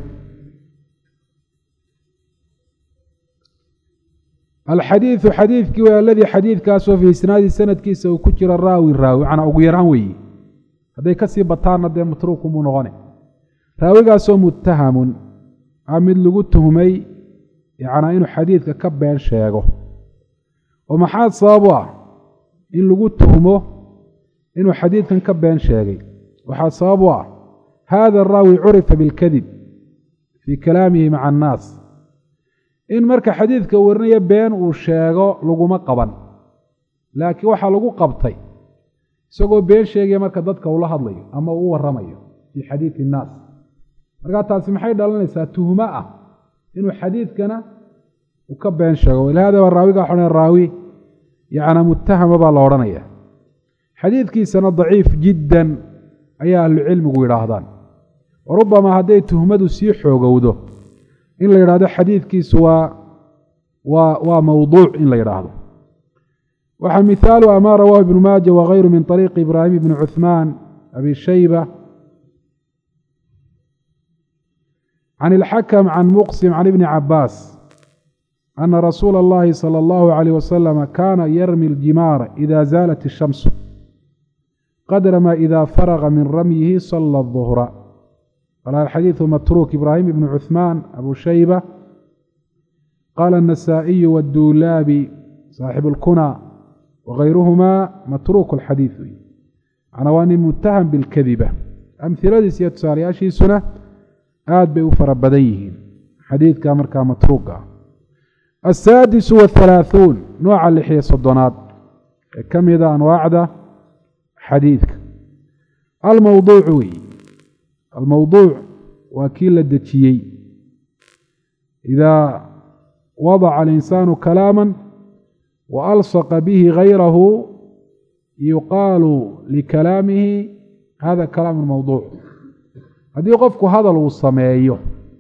الحديث حديث كوي الذي حديث كاسو في إسناد سنة كيسو كتير الراوي عن أغيرانوي هذا كسي بطانا دي متروك منغني راوي كاسو متهم عمد لغتهمي يعني إنه حديث كبين شيغو ومحاد صابوا إن لغتهمه إنه حديث كبين شيغي وحاد صابوا هذا الراوي عرف بالكذب في كلامه مع الناس إن مركا حديث كورنية بين وشيغو لغو قبن لكن وحا لغو قبطي سوغو بين شيغي مركا دادك ولا هدلي أما هو الرمي في حديث الناس مركا تاسمحي دالنسا تهماء إنه حديث كان وكبين شيغو لهذا الراوي قاحون الراوي يعني متهم بالورانية حديث كيسنا ضعيف جدا أيها العلم ويراهدان وربما هذه تهمد سيح وجوده إن لا يراد حديث كيس وموضوع إن لا يراد. ومثال ما رواه ابن ماجه وغيره من طريق إبراهيم بن عثمان أبي شيبة عن الحكم عن مقسم عن ابن عباس أن رسول الله صلى الله عليه وسلم كان يرمي الجمار إذا زالت الشمس قدر ما إذا فرغ من رميه صلى الظهر. قال الحديث متروك إبراهيم بن عثمان أبو شيبة قال النسائي والدولابي صاحب الكنى وغيرهما متروك الحديث عنوان متهم بالكذبة amhiladiisa iyo tusaalayaashiisuna aad bay u fara badan yihiin xadiidka markaa matruuga. السادس والثلاثون نوع اللحية صدنات كم إذا أنواع حديثك الموضوع وكيل الدتشيي إذا وضع الإنسان كلاما وألصق به غيره يقال لكلامه هذا كلام الموضوع. هذا يقفك هذا الوصمية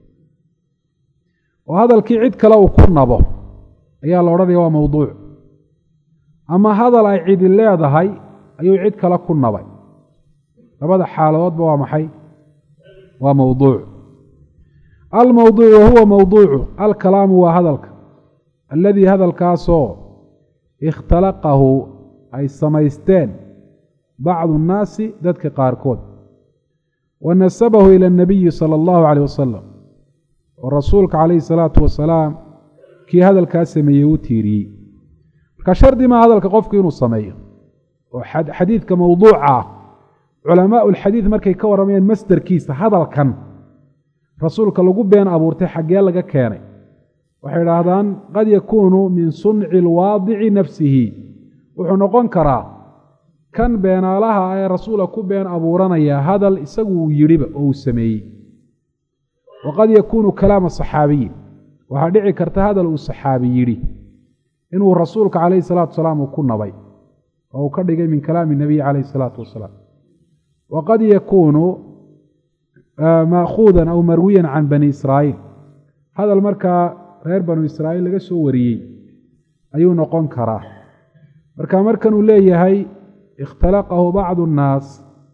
وهذا الكيعد كلاو كنبه ayaa la odhanaya waa mawduuc, ama hadal ay cidi leedahay ayuu cid kale ku nabay. labada xaaladoodba waa maxay? waa mawduuc. almawduucu huwa mawduucu alkalaamu waa hadalka alladii hadalkaasoo ikhtalaqahu ay samaysteen bacdu nnaasi dadka qaarkood wa nasabahu ila annabiyi sala allahu calayh wasalam, oo rasuulka calayhi salaatu wasalaam kii hadalkaa sameeyey u tiiriyey. marka shardi maa hadalka qofku inuu sameeyo oo xadiidka mawduuca ah. culamaau lxadiid markay ka warramayaan masdarkiisa hadalkan rasuulka lagu been abuurtay xaggee laga keenay, waxay idhaahdaan qad yakuunu min sunci alwaadici nafsihi, wuxuu noqon karaa kan beenaalaha ee rasuula ku been abuuranaya hadal isagu uu yidhiba oo uu sameeyey. waqad yakuunu kalaama saxaabiyin, waxaa dhici karta hadal uu saxaabi yidhi inuu rasuulka calayhi salaatu wasalaam uu ku nabay oo uu ka dhigay min kalaami nabiy calayhi salaatu wasalaam. waqad yakuunu maakuudan aw marwiyan can bani israa'iil, hadal markaa reer banu israa'iil laga soo wariyey ayuu noqon karaa. marka markanuu leeyahay ikhtalaqahu bacdu nnaas,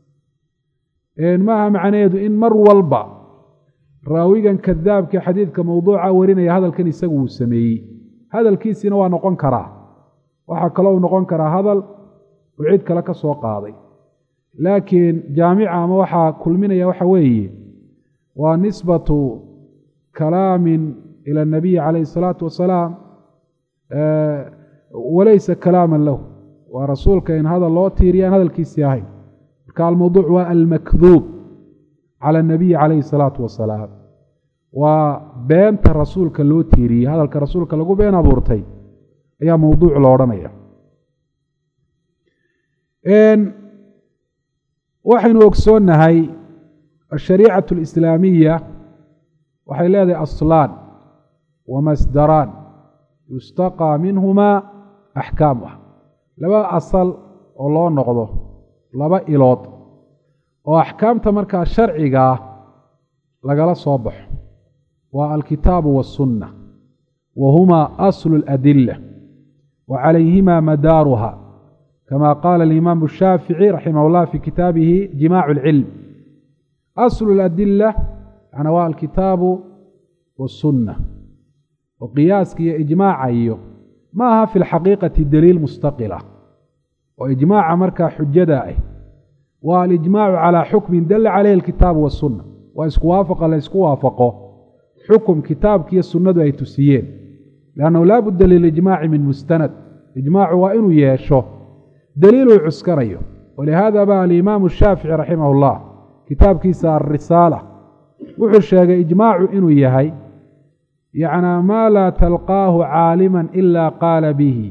maaha macnaheedu in mar walba raawigan kadaabka xadiidka mawduuca warinaya hadalkan isagu uu sameeyey. hadalkiisiina waa noqon karaa, waxaa kaloo uu noqon karaa hadal uu cid kale ka soo qaaday. laakiin jaamica ama waxaa kulminaya waxa weeye waa nisbatu kalaamin ila anabiyi calayhi salaatu wasalaam walaysa kalaaman lahu, waa rasuulka in hadal loo tiiriyaan hadalkiisii ahayn. marka almawduuc waa almakduub cala anabiyi calayhi salaatu wasalaam, waa beenta rasuulka loo tiiriyey, hadalka rasuulka lagu been abuurtay ayaa mawduuc lo odhanaya. waxaynu ogsoonnahay ashariicatu alislaamiya waxay leedahay aslaan wa masdaraan yustaqaa minhumaa axkaamuha, laba asal oo loo noqdo, laba ilood oo axkaamta markaa sharcigaa lagala soo baxo. waa alkitaabu waاsunna wa humaa aslu اladila wa calayhima madaaruha kama qaala alimaamu الshaafici raximah اllah fi kitaabihi jimaacu اlcilm. aslu اladila yana waa alkitaabu waاsunna, oo qiyaaska iyo ijmaaca iyo ma aha fi lxaqiiqati daliil mustaqila, oo ijmaaca markaa xujada ah waa alijmaacu calaa xukmin dalla caleyhi alkitaabu waاsunna, waa isku waafaqa la isku waafaqo xukum kitaabkiiyo sunnadu ay tusiyeen. liannahu laa budda lilijmaaci min mustanad, ijmaacu waa inuu yeesho daliiluu cuskanayo. walihaada ba alimaamu shaafici raximah اllah kitaabkiisa alrisaala wuxuu sheegay ijmaacu inuu yahay yacnaa maa laa talqaahu caaliman ilaa qaala bihi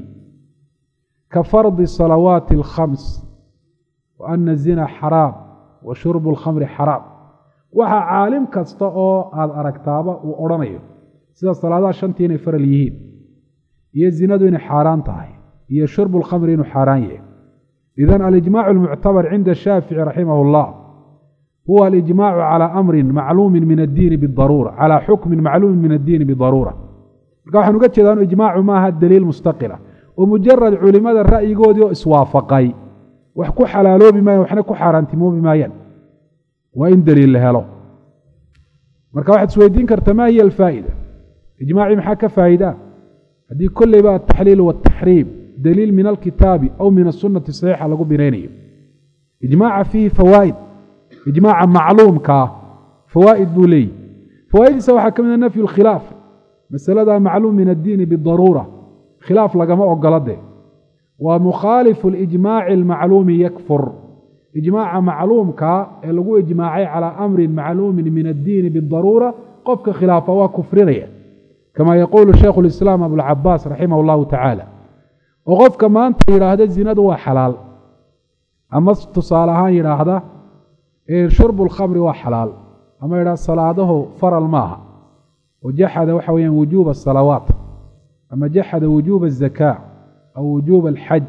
ka fardi salawaati alkhams wa ana zina xaraam wa shurbu alkhamri xaraam. waxaa caalim kasta oo aada aragtaaba uu odhanayo, sida salaadaha shantii inay faral yihiin, iyo zinadu inay xaaraan tahay, iyo shurbu lkhamri inuu xaaraan yahay. idan alijmaacu almuctabar cinda shaafici raximah اllah huwa alijmaacu calaa amrin macluumin min addiini bidaruura, calaa xukmin macluumin min addiini bidaruura. marka waxaan uga jeedaa inu ijmaacu maaha daliil mustaqila oo mujarad culimada ra'yigoodii oo iswaafaqay wax ku xalaaloobi maayaan waxna ku xaaraantimoobi maayaan, waa in daliil la helo. marka waxaad isweydiin karta maa hiya alfaa'ida? ijmaacii maxaa ka faa'iidaa haddii kolleyba altaxliil waataxriim daliil min alkitaabi aw min asunati saxiixa lagu binaynayo? ijmaaca fiihi fawaa'id, ijmaaca macluumkaa fawaa'id buu leeyihi. fawaa'idiisa waxaa ka mid a nafyu lkhilaaf, masaladaa macluum min addiini bidaruura, khilaaf lagama ogola dee. wa mukhaalifu lijmaaci almacluumi yakfur, إجماع معلوم لغو إجماعي على أمر معلوم من الدين بالضرورة قفك خلافة وكفرية كما يقول الشيخ الإسلام أبو العباس رحمه الله تعالى وقفك ما أنت إلى هذا الزنا هو حلال أما تصالحان إلى هذا شرب الخمر هو حلال أما إلى صلاته فر الماء وجحد وحويا وجوب الصلوات أما جحد وجوب الزكاة أو وجوب الحج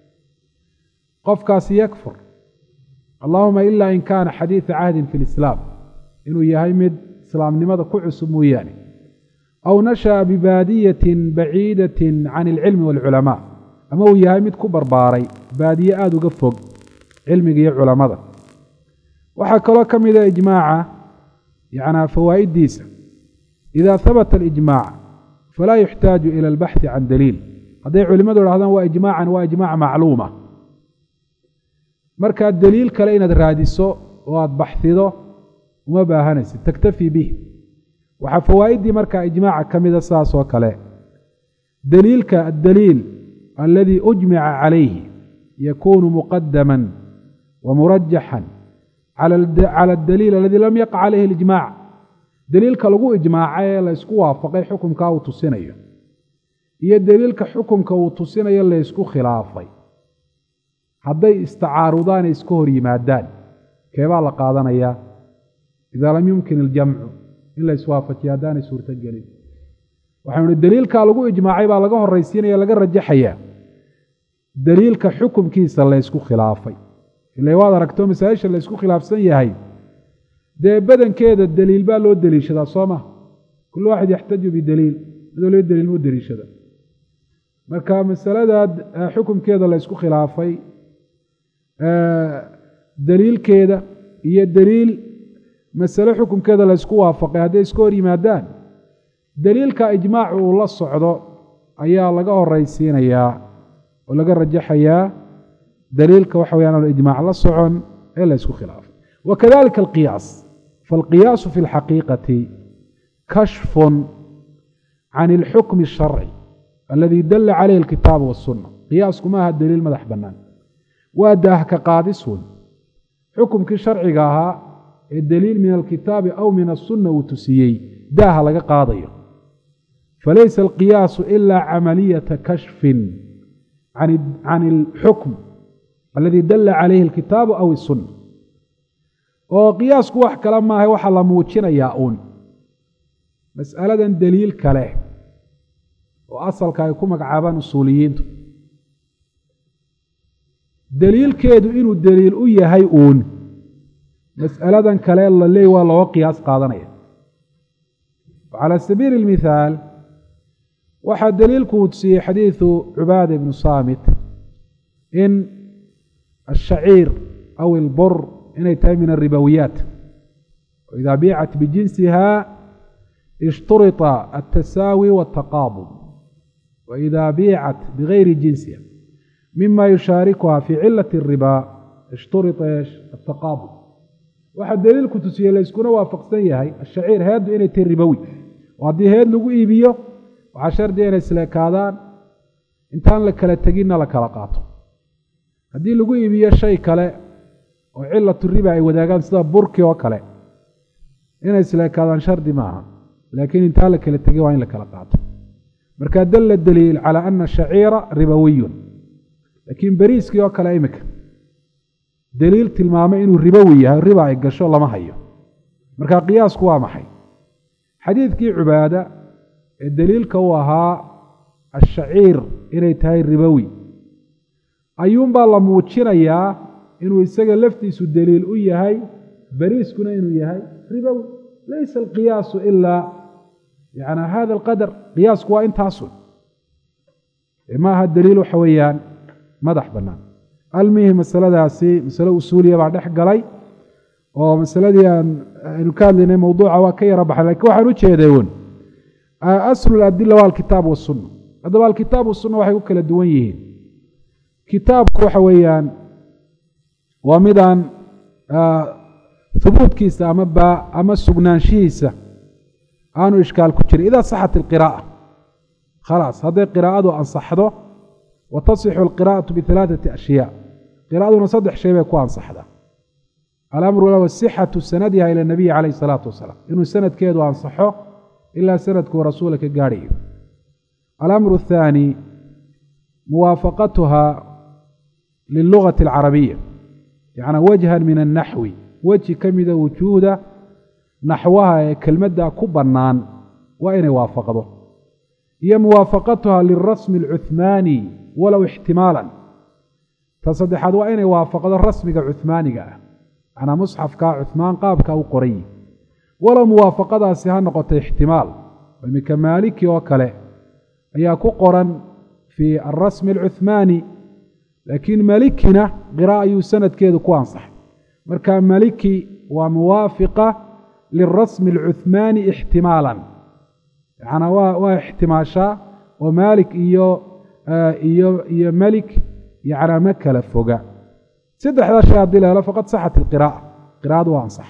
قفك سيكفر اللهم إلا إن كان حديث عهد في الإسلام إنه يهيمد إسلام لماذا كعسب موياني أو نشأ ببادية بعيدة عن العلم والعلماء أما هو يهيمد كبر باري بادية آدو قفق علمي يا علماء وحكى لكم إذا إجماع يعني فوائد ديسة إذا ثبت الإجماع فلا يحتاج إلى البحث عن دليل هذا علماء هذا هو إجماع معلومة marka daliil kale inaad raadiso oo aad baxsido uma baahanaysid taktafi bih waxa fawaa'idi marka ijmaaca kamida saas oo kale daliilka ad-daliil alladhi ujma'a alayhi yakunu muqaddaman wa murajjahan ala ad-daliil alladhi lam yaqa alayhi al-ijma' daliilka lagu ijmaacay la isku waafaqay xukunka uu tusinayo iyo daliilka xukunka uu tusinayo la isku khilaafay hadday istacaarudaan isku hor yimaadaan keebaa la qaadanayaa idaa lam yumkin aljamcu in la iswaafajiyo haddaanay suurtagelin waxaanu daliilkaa lagu ijmaacay baa laga horraysiinaya laga rajaxayaa daliilka xukumkiisa la isku khilaafay ilaa waad aragto masaa'isha la isku khilaafsan yahay dee badankeeda daliil baa loo daliishadaa soo ma kullu waaxid yaxtaju bidaliil midoo loo daliil buu daliishada marka masalada xukumkeeda la isku khilaafay daliilkeeda iyo daliil mas'alo xukunkeeda la isku waafaqay hadday isku hor yimaadaan daliilka ijmaacu uu la socdo ayaa laga horraysiinayaa oo laga rajaxayaa daliilka waxa weeyaan ijmaac la socon ee la isku khilaafay wakadalika alqiyaas فالقياس في الحقيقة كشف عن الحكم الشرعي الذي دل عليه الكتاب والسنة قياس كما هذا الدليل مدح بنان وأداه كقادسون حكم كشرعي قاها الدليل من الكتاب أو من السنة وتسيي داها لك قاضية فليس القياس إلا عملية كشف عن الحكم الذي دل عليه الكتاب أو السنة وقياس كواح كلام ما هي وحا لموتشنا ياؤون مسألة دليل كله وأصل كايكم عابان الصوليين دليل كيدو إنو الدليل أي هيئون مسألة كلا اللي والله قياس قادنية وعلى سبيل المثال واحد دليل قدسي حديث عبادة بن صامت إن الشعير أو البر إن يتهي من الربويات وإذا بيعت بجنسها اشترط التساوي والتقابض وإذا بيعت بغير جنسها مما يشاركها في علة الربا اشترط التقابض واحد دليل كتسية ليسكون وافق سيهي الشعير هاد إنه تربوي وهذه هاد لقو إيبيو وعشر دين السلاكادان انتان لك لتقينا لك لقاته هذه لقو إيبيو الشيء كلا وعلة الربا وداقان سدا بركي وكلا إنه السلاكادان شرد معها لكن انتان لك لتقينا لك لقاته مركا دل الدليل على أن الشعير ربوي لكن بريسكي وكلا إيمك دليل تلمامه إنه ربوية الربا يقشو الله ما هيو مركا قياس كوا ما هي حديث كي عبادة الدليل كواها الشعير إنه تهي الربوي أيوم بالله موتشنا إياه إنه يسجل لفتيس الدليل إياهي بريسكنا إنه إياهي ربوي ليس القياس إلا يعني هذا القدر قياس كوا إنت أصل ما هذا الدليل حويان مدح بنان المهم مسألة داسي مسألة أصولية بعد حقلي ومسألة دي إنه كان لنا موضوع وكي ربح لك واحد وشيدون أصل الأدلة والكتاب والسنة هذا الكتاب والسنة واحد يقول الدويه كتاب كوحويان ومدان ثبوت كيسة أما السجنان شيسة أنو إشكال كتير إذا صحت القراءة خلاص هذه قراءة أنصحه وتصح القراءة بثلاثة أشياء قراءة نصدح شيء يكون صحدا الأمر له صحة سندها إلى النبي عليه الصلاة والسلام إنه سند كيدو أنصحه إلا سندك ورسولك قارئ. الأمر الثاني موافقتها للغة العربية، يعني وجها من النحو، وجه كمذا وجوده نحوها كلمة كبنان وإن وافقته، هي موافقتها للرسم العثماني ولو احتمالا، تصدحت وإن وافقت الرسم العثماني أنا مصحف كعثمان قابك أو قري، ولو موافقتها سيها نقطة احتمال ومكمالك وكله هي كقرا في الرسم العثماني، لكن مالكنا قراءة سند كيدو كوانصح، مركا مالكي وموافقة للرسم العثماني احتمالا، يعني واحتماشا ومالك إيو ملك يعني مكة لفوقا سدح هذا الشيء هذه فقط صحت قراءة وانصح.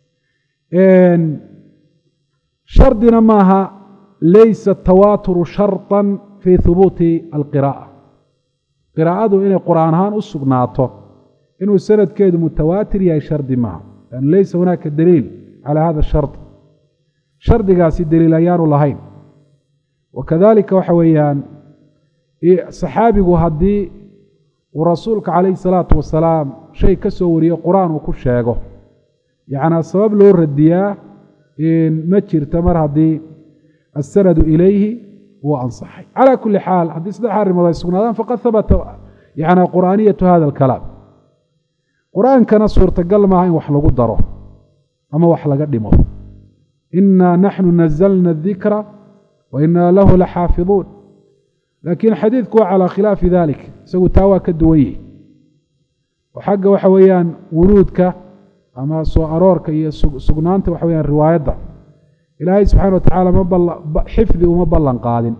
شرطنا معها ليس التواتر شرطا في ثبوت القراءة، قراءته إن قرآنهان السقناته إنه السند كيد متواتر يا شرط معه، لأن ليس هناك دليل على هذا الشرط، شرط قاسي الدليل أيان اللهين. وكذلك وحويان صحابي هدي ورسولك عليه الصلاة والسلام شيء كسوري قرآن وكل شيء، يعني السبب له الردية إن متشر تمر هدي السند إليه وأنصح. على كل حال حديث دحار رمضان السنة فقد ثبت يعني قرآنية هذا الكلام. قرآن كان صورة تقل معه وحلق الدره أما وحلق الدمه، إنا نحن نزلنا الذكر وإنا له لحافظون، لكن حديثك على خلاف ذلك سوى تاوى كالدوية وحق وحويان ورودك أما سوارورك سقنانت وحويان رواية إلهي سبحانه وتعالى حفظي وما بلن قادم،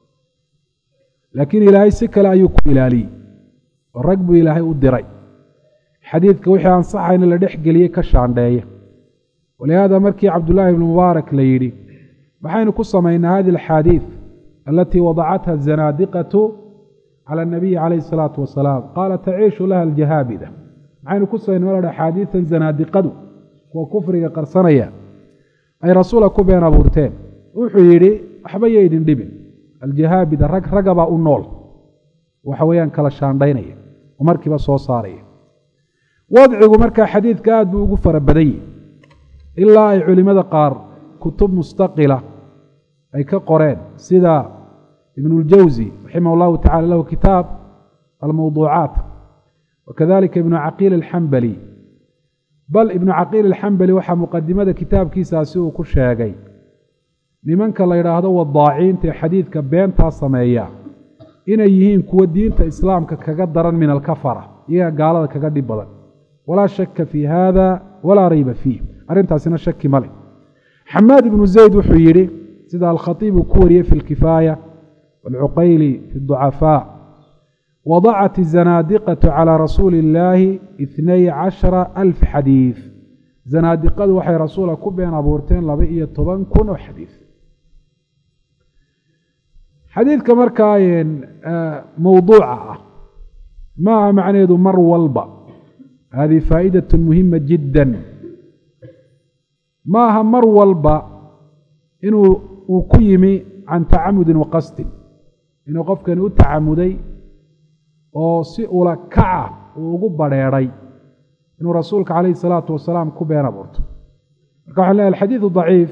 لكن إلهي سكل أيوك إلالي والرقب إلهي أدري حديثك وحي عن صحة إن لديح قليه كشان دايه. ولهذا مركي عبد الله بن مبارك ليري بحين قصة إن هذه الحديث التي وضعتها الزنادقة على النبي عليه الصلاة والسلام قال تعيش لها الجهابدة، بحين قصة إن ولد حديثا زنادقة وكفر قرصنيا أي رسولك بين أبورتين وحيري أحبي يدين دبن الجهابدة رقبة النول وحويان كالشان دينية ومركبة صوصارية. وضعه مركا حديث كاد بوقفر بدي إلا أي علماء قار كتب مستقلة أي كقرين سيدا ابن الجوزي رحمه الله تعالى له كتاب الموضوعات، وكذلك ابن عقيل الحنبلي، بل ابن عقيل الحنبلي وحا مقدمة كتاب كيساسي وكشاقي لمنك الله يراهده والضاعين تي حديث كبين تاسمايا إن يهين كودين تإسلام كقدرا من الكفرة إيا قال هذا كقدر بدن ولا شك في هذا ولا ريب فيه أرنت سنة شك ملي. حماد بن زيد وحيري سيدا الخطيب كوري في الكفاية والعقيلي في الضعفاء وضعت الزنادقة على رسول الله 12,000 حديث، زنادقة وحي رسول كبين أبورتين لبئية طبان كون حديث. حديث كمركاين موضوعة ما معنى ذو مر والبا، هذه فائدة مهمة جدا. ما مر والبا إنه وكيمي عن تعمد وقصد، إنه قف كان تعمدي أو سئل كعة وقبر يري إنه رسولك عليه الصلاة والسلام كبير أبورت. الحديث الضعيف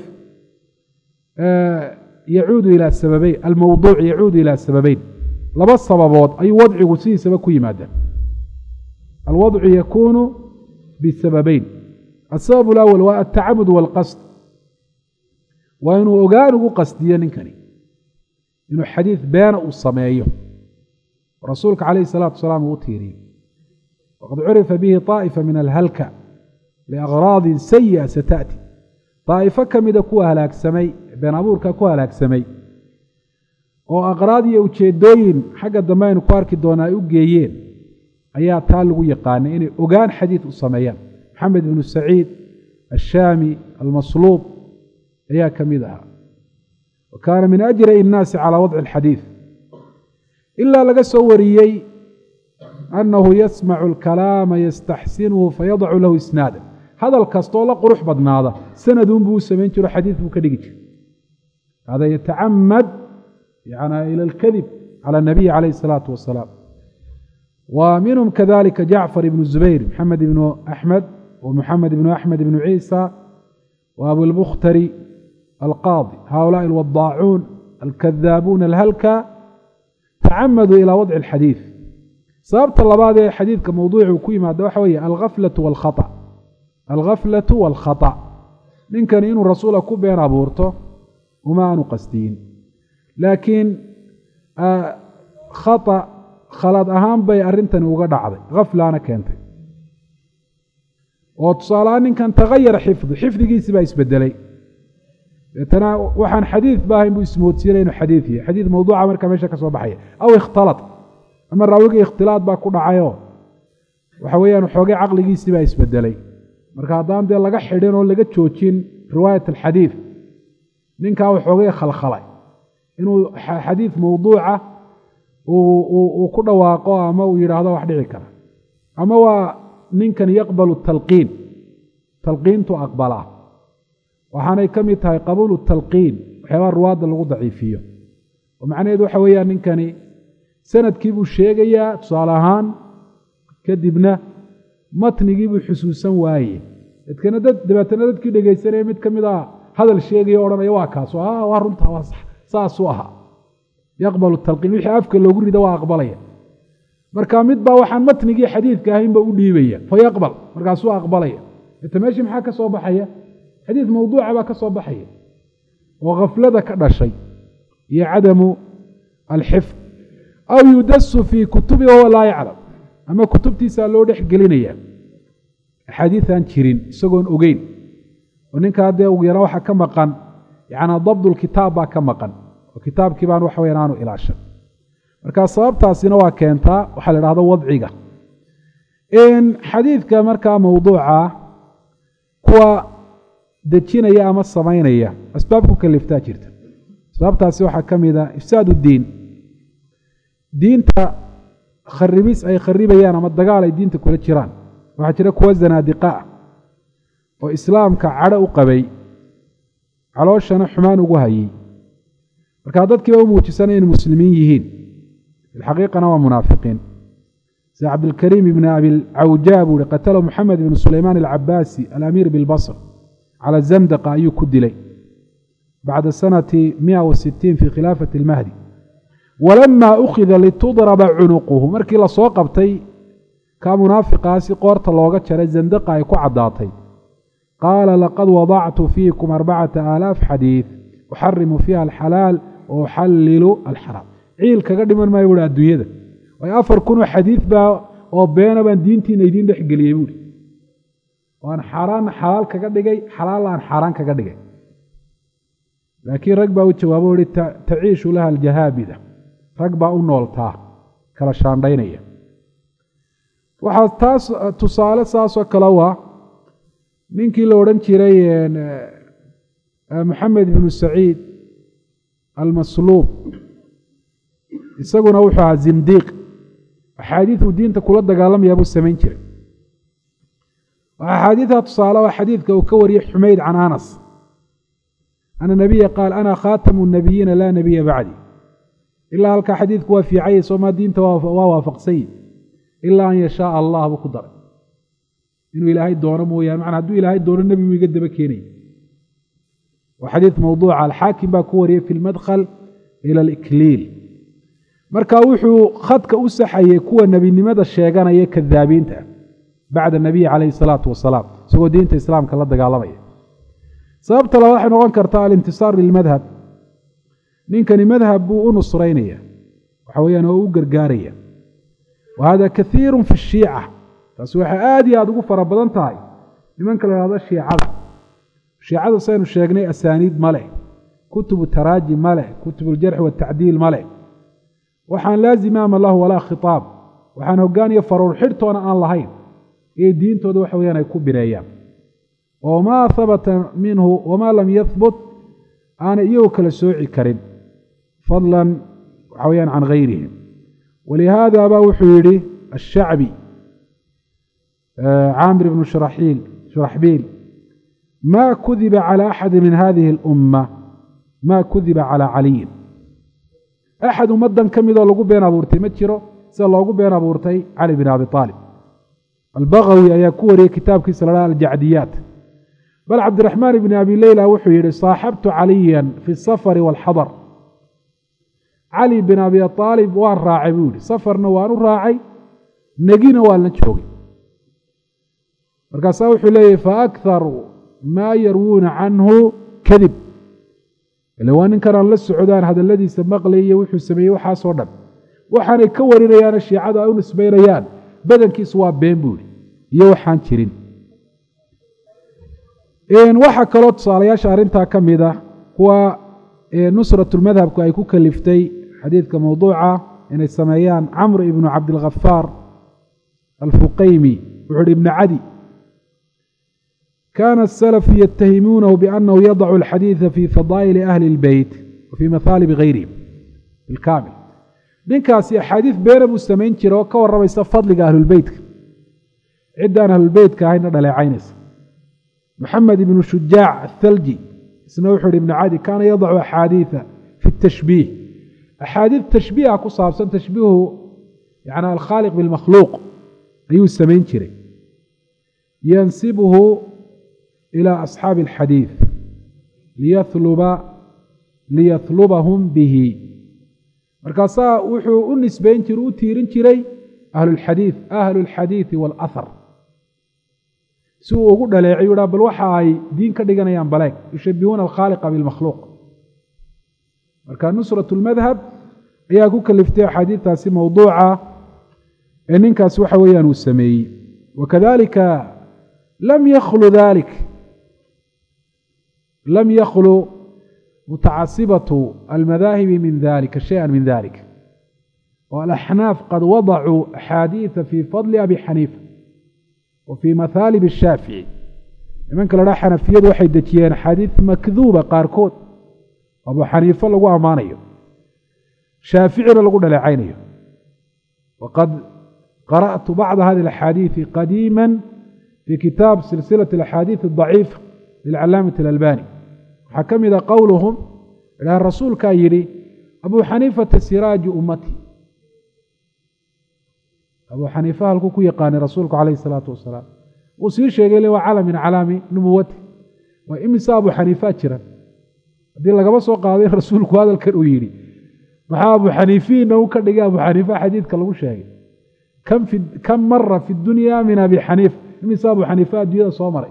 يعود إلى السببين، الموضوع يعود إلى السببين لبس سببات أي وضع وسيء سبب كي مادة. الوضع يكون بالسببين، السبب الأول هو التعمد والقصد، وإنه أقانه قصديا نكني إنه حديث بين الصمايه رسولك عليه الصلاة والسلام وطيري، وقد عرف به طائفة من الهلكة لأغراض سيئة ستأتي. طائفة كمدة كوها هلاك سمي بين أبورك كوها هلاك سمي وأغراض يوتشيدوين حق الدمين كوارك دونا يوجيين أيها تالو يقان إنه أقان حديث الصميان. محمد بن السعيد الشامي المصلوب أيها كمدها، وكان من أجرئ الناس على وضع الحديث، إلا لقى سوريي أنه يسمع الكلام يستحسنه فيضع له إسنادا، هذا الكستول قروح بدناده سندون بو سمين جرو حديث بو كدغي هذا يتعمد يعني إلى الكذب على النبي عليه الصلاة والسلام. ومنهم كذلك جعفر بن الزبير محمد بن أحمد ومحمد بن أحمد بن عيسى وأبو البختري القاضي، هؤلاء الوضاعون الكذابون الهلكة تعمدوا إلى وضع الحديث. صابت الله بعد حديث كموضوع وكيما دوحوية الغفلة والخطأ. الغفلة والخطأ من كان إنه الرسول كبير أبورته وما أنه قصدين، لكن خطأ خلط أهم بي أرنتن وقد عضي غفلة أنا كانت وتصالان كان تغير حفظ جيسي با يسبدلي تنا وحن حديث باهم بو اسمه تسيرين حديثي حديث موضوع عمر كميشا كصباحية أو اختلط أما الراوي اختلاط با كل عيو وحويا وحوقي عقل جيسي با يسبدلي مركا دام دي لغا حيدين ولغا تشوشين رواية الحديث نينكا وحوقي خلخلي إنه حديث موضوعه وكل واقع ما ويرهذا واحد يذكر أما هو نينكا يقبل التلقين تلقين تو أقبله وحنا يكمل قبول التلقين حوار رواد اللي ضعيفيه ومعنى يدو حويا نينكا سند كيبو الشيغيا تصالحان كدبنا متن يجيب حسوسا واي كان دبتنا دد كي دغيسنay mid kamida hadal sheegay oranaya waa kaas waa runta waa saas waa يقبل التلقين wixii afka loogu rido waa aqbalaya marka mid baa waxaan matnigii xadiidka ahayn ba u dhiibaya fa yaqbal markaas waa aqbalaya inta meeshii maxaa ka soo baxaya xadiid mawduuca baa ka soo baxaya oo ghaflada ka dhashay iyo cadamu alhifz aw yudassu fi kutubi wa la ya'lam ama kutubtiisa loo dhex gelinaya xadiisan jirin isagoon ogeyn oo ninka hadee ugu yara waxa ka maqan yaana dabdul kitaab baa ka maqan oo kitaabkii baan wax weeyaan aanu ilaashan marka sababtaasina waa keentaa waxa la yiraahdo wadciga in xadiidka marka mawduuca kuwa dajinaya ama sameynaya asbaabku kaliftaa jirta sababtaasi waxa kamida ifsaadu diinta kharibis ay kharibayaan ama dagaal ay diinta kula jiraan waxa jira kuwa zanaadiqa oo islaamka cadho u qabay calooshana xumaan ugu hayay marka dadkii u muujisan in muslimiin yihiin الحقيقة هو منافقين زي عبد الكريم بن أبي العوجاب قتله محمد بن سليمان العباسي الأمير بالبصر على الزندقة أي كدلي بعد سنة 160 في خلافة المهدي ولما أخذ لتضرب عنقه مركي لصوقبتي كمنافقاسي قورت اللوغة شري الزندقة يكو عداتي قال لقد وضعت فيكم 4000 حديث أحرم فيها الحلال وأحلل الحرام عيل كقدم ما يقول الدنيا ده ويأفر كونه حديث با وبينا بين دينتي نيدين دحق اليهود وأن حرام حلال كقدقي حلال عن حرام كقدقي لكن رقبة وجوابه تعيش لها الجهابذة رقبة النولتاه كلا شاندينية waxaa tusaale saas oo kale waa ninkii la oran jiray Maxamed ibn Saciid al-Maslub isaguna wuxuu ahaa zindiq xadiiثu diinta kula dagaalamaya buu sameyn jiray xadiiثa tusaale waa xadiidka uu ka wariyay Xumayd can Anas ana nabiga qaal ana khatamu an-nabiyyin la nabiyya ba'di illa halka xadiidku waa fiicay soo ma diinta waa waafaqsay إلا أن يشاء الله بقدر إنه إلهي دونه مويان معنى هدو إلهي دونه النبي ويقدم كيني وحديث موضوع الحاكم باكوري في المدخل إلى الإكليل مركا وحو خدك أسحى يكون النبي لماذا الشيغان أي كذابين بعد النبي عليه الصلاة والسلام سوى دينة الإسلام كالله دقال الله سببت الله واحد وانكرتا الانتصار للمذهب نين كان مذهب بو نصرينية وحويا وقرقارية وهذا كثير في الشيعة فسوح آدي هذا قفر بدنتاي لمن كان هذا الشيعة صينوا الشيخني أسانيد ملئ كتب التراجي ملئ كتب الجرح والتعديل ملئ وحان لا زمام الله ولا خطاب وحان هقان يفروا الحرطون آن لهين إيه دين تودو حويانا يكون بريان وما ثبت منه وما لم يثبت أنا يوكل السوعي كريم فضلا حويان عن غيرهم ولهذا أبا وحيري الشعبي عامر بن شرحيل شرحبيل ما كذب على أحد من هذه الأمة ما كذب على علي أحد مدن كمذا لغو بين أبورتي متشرو سألغو بين أبورتي علي بن أبي طالب البغوي يكوري كتاب كسر الجعديات بل عبد الرحمن بن أبي ليلى وحيري صاحبت عليا في السفر والحضر علي بن أبي طالب وان راعي بولي سفرنا وان راعي نجينا وان نشوقي مركزا وحيلي فأكثر ما يروون عنه كذب لو أن كان للسعودان هذا الذي سبق لي وحي السمية وحاس ودم وحان يكوري ريان الشيعة أو نسبي ريان بدن كيسوا بين بولي يوحان شرين إن وحا كالوت صالياش أرنتها كميدة هو نصرة المذهب كأي كلفتي حديث كموضوعة إن السميان عمرو بن عبد الغفار الفقيمي وعلي بن عدي كان السلف يتهمونه بأنه يضع الحديث في فضائل أهل البيت وفي مثالب غيرهم بالكامل دينكاسي حديث بين المستمعين جرى وكورب يستفضل أهل البيت عدة أهل البيت كهين على عينس محمد بن شجاع الثلجي سنوحر بن عادي كان يضع أحاديث في التشبيه أحاديث تشبيه أكو صابسا تشبيهه يعني الخالق بالمخلوق أيو السمين جرى ينسبه إلى أصحاب الحديث ليطلبهم به مركاسا وحو النسبين جرو تيرين جري أهل الحديث والأثر سوء قد لا يعيونا بالوحاي دين كدقنا ينبلاك يشبهون الخالق بالمخلوق مركا نصرة المذهب هي كلفتي حديث تاسي موضوعة إنك سوحا ويان والسمي وكذلك لم يخلو متعصبة المذاهب من ذلك شيئا من ذلك والأحناف قد وضعوا أحاديث في فضل أبي حنيفة وفي مثالب الشافعي من كلا حنفية وحي دجيان حديث مكذوبة قاركود أبو حنيفة لقوا أمانيه شافعي لقوا لعينيه وقد قرأت بعض هذه الأحاديث قديما في كتاب سلسلة الأحاديث الضعيفة للعلامة الألباني حكم إذا قولهم إلى الرسول كايري أبو حنيفة سراج أمتي أبو حنيفة الكوكو يقاني رسولك عليه الصلاة والسلام وصير شيء لي وعلم من علامي نبوتي وإمسا أبو حنيفة شرا دي لك بس وقاضي رسولك هذا الكرويري محا أبو حنيفين أو كان أبو حنيفة حديث كلام شيء كم مرة في الدنيا من أبي حنيفة إمسا أبو حنيفة دي صومري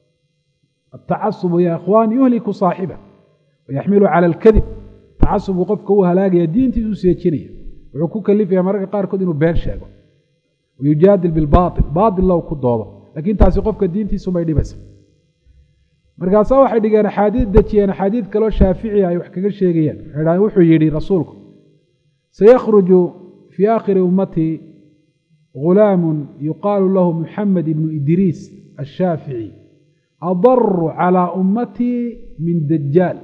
التعصب يا إخوان يهلك صاحبه ويحمل على الكذب تعصب وقفك هو هلاقي دين تسوسيتشنيه وعكوك اللي فيها مرق قاركود إنه بين شاقه ويجادل بالباطل باطل لو كدوده لكن تاسي قفك الدين تسمى يدي بس مرقاسا waxay dhigeen xadiid dajiyeen xadiid kale shaafici ay wax kaga sheegayaan xidhay wuxuu yiri rasuulku sayakhruju fi aakhir ummati غلام يقال له محمد بن إدريس الشافعي أضر على أمتي من دجال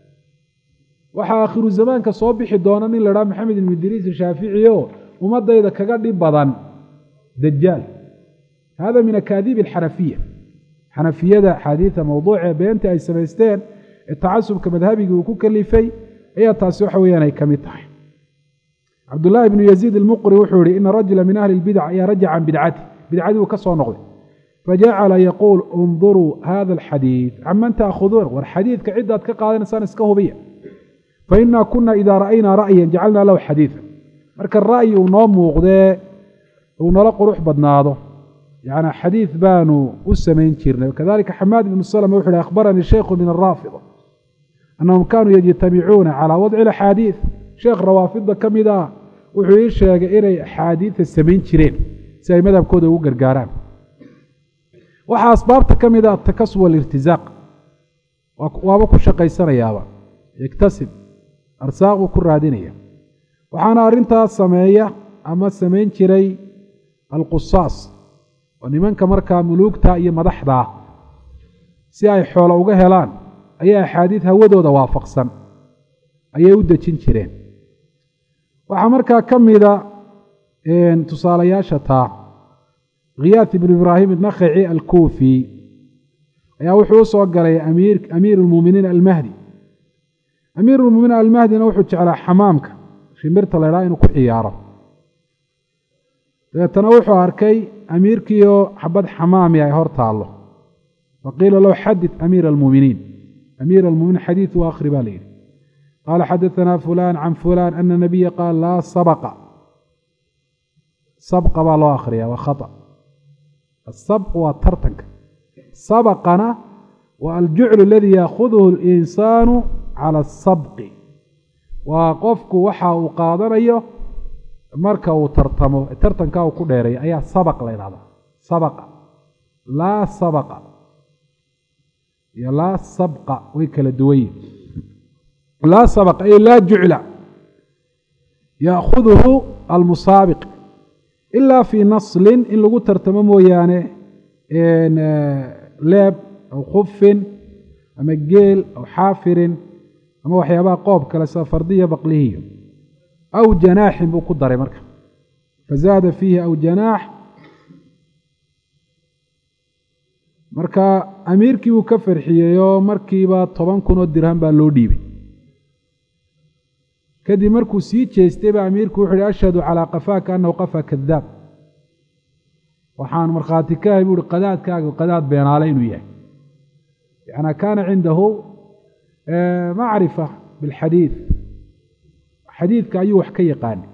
وآخر الزمان كصوبح دوناني لرا محمد بن إدريس الشافعي ومدى إذا كقدي بضان دجال هذا من أكاذيب الحنفية حنفية ده حديث موضوع بينتي أي سبيستين التعصب كمذهبي وكوك اللي في هي تاسوح ويانا كمتح عبد الله بن يزيد المقري وحوري إن رجل من أهل البدع يرجع عن بدعته وكسر نغضه فجعل يقول انظروا هذا الحديث عمن تأخذون والحديث كعدة كقاضي إنسان اسكهوبية فإنا كنا إذا رأينا رأيا جعلنا له حديثا مرك الرأي ونوم وغداء ونلق روح بدناده يعني حديث بانوا والسمين كيرنا وكذلك حماد بن السلام وحده أخبرني الشيخ من الرافضة أنهم كانوا يجتمعون على وضع الحديث شيخ روافضة كم إذا وحيش إلى حديث السمين كيرين سي مذهب كوده وقرقاران وحا أسبابت كم إذا التكسب والارتزاق وابكو شقيسان يابا يكتسب أرساق وكرادينية وحانا أرنتها السمية أما السمين كيري القصاص ونمانك مركا ملوكتا إيا مدحدا سياي حولا وغهلان أي حديث هودو دوافقسا أي ودى تنشرين وحا مركا كميدا تصالياشتا غياث بن إبراهيم النخعي الكوفي ayaa wuxuu u soo galay amiir ulmuuminiin almahdi. amiir ulmuuminiin almahdina wuxuu jeclaa xamaamka shimbirta la ydhaha inuu ku ciyaaro. dabeetana wuxuu arkay amiirkiioo xabad xamaami ay hor taallo. faqiila lahu xadid amiira almuuminiin, amiir almuuminiin xadiid u akhri baa la yidhi. qaala xadaanaa fulaan can fulaan ana nabiya qaal laa sabqa. sabqa baa loo akhriyaa waa khata. asabqu waa tartanka. sabqana waa aljuclu aladii yaakuduhu اlinsaanu cala asabqi. waa qofku waxa uu qaadanayo marka uu tartamo tartankaa uu ku dheereeyo ayaa sabq la ydhahdaa. sabqa laa sabqa iyo laa sabqa way kala duwan yihin. laa sabqa ay laa jucla yaakuduhu almusaabiq ilaa fii naslin in lagu tartamo mooyaane leeb aw khufin ama geel aw xaafirin ama waxyaabaha qoob kale sida fardiya baqlihiyo aw janaaxin buu ku daray marka fazaada fiihi aw janaax. marka amiirkii buu ka farxiyeyoo markiiba 10,000 oo dirham baa loo dhiibay. kadib markuu sii jeestay baa amiirku wuxu uhi ashhadu calaa qafaaka annahu qafa kadaab. waxaan markhaati ka ahay buu uhi qadaadkaaga qadaad beenaale inuu yahay. yacnaa kaana cindahu macrifa bilxadiid, xadiidka ayuu wax ka yaqaanay.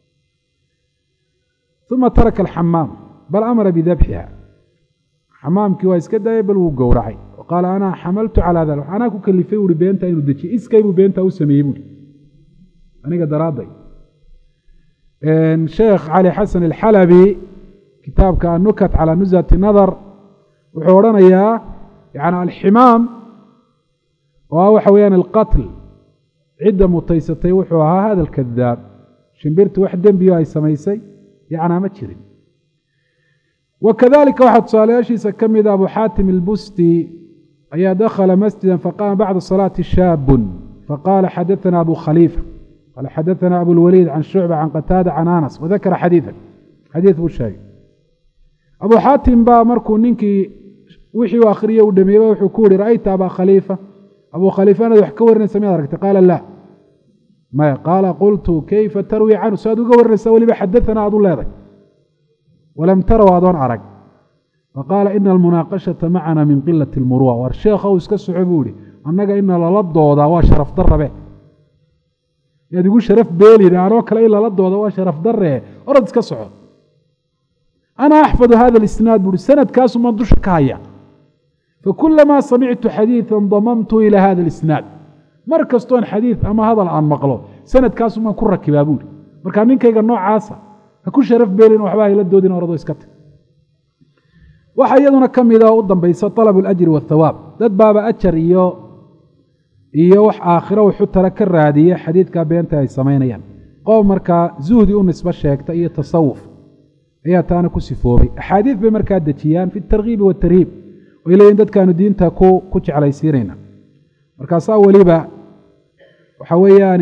uma taraka alxamaam bal amara bidabxiha. xamaamkii waa iska dayay bal wuu gowracay. qaala ana xamaltu calaa dalik, anaa ku kalifay uhi beenta inuu dejiye, iskay buu beentaa u sameeyey buuhi aniga daraadday. sheekh cali xasan alxalabi kitaabka anukat calaa nusati nadar wuxuu odhanayaa yani alximaam oo waxa weeyaan alqatl cidda mutaysatay wuxuu ahaa hada alkadaab. shimbirtu wax dembiyo ay samaysay yacnaa ma jirin. wakadalika waxaa tusaalayaashiisa ka mida abu xaatim albusti ayaa dakhala masjida faqaama bacda salaati shaabun faqaala xadaana abu khaliifa qaala xadaana abu lwaliid can shucba can qataada can anas wadakara xadiidan xadiid buu sheegay. abu xaatim baa markuu ninkii wixii u akhriyey uu dhameeyeba wuxuu ku yihi ra'ayta abaa khaliifa, abuu khaliifa inaad wax ka warinaysa miyaad aragtay? qaala laa maya. qaala qultu kayfa tarwi canhu, saad uga warinaysaa weliba xadaanaa aad u leeday walam taraw adoon arag. faqaala ina almunaaqashata macana min qilati lmuruwa. war sheekhow iska soco buu ihi annaga ina lala doodaa waa sharaf darabe. yaad igu sharaf beelin anoo kale in lala dooda waa sharaf daree orad iska soco. ana axfadu hada alisnaad buuhi sanadkaasumaan dusha ka haya. fakulamaa samictu xadiidan damamtu ilaa hada alisnaad. mar kastoon xadiid ama hadal aan maqlo sanadkaasumaan ku rakibaa buuhi. markaa ninkayga noocaasa ha ku sharaf beelin waxba hayla doodin orado iska tag. waxaa iyaduna ka mida oo u dambaysa طalabu اlajri waathawaab. dad baaba ajar iyo wax aakhiro wuxu tala ka raadiya xadiidkaa beenta ay samaynayaan. qoom markaa zuhdi u nisbo sheegta iyo tasawuf ayaa taana ku sifoobay. axaadiid bay markaa dejiyaan fi اtargiibi waاtarhiib oy leeyihin dadkaanu diinta ku jeclaysiinayna. markaasaa weliba waxa weeyaan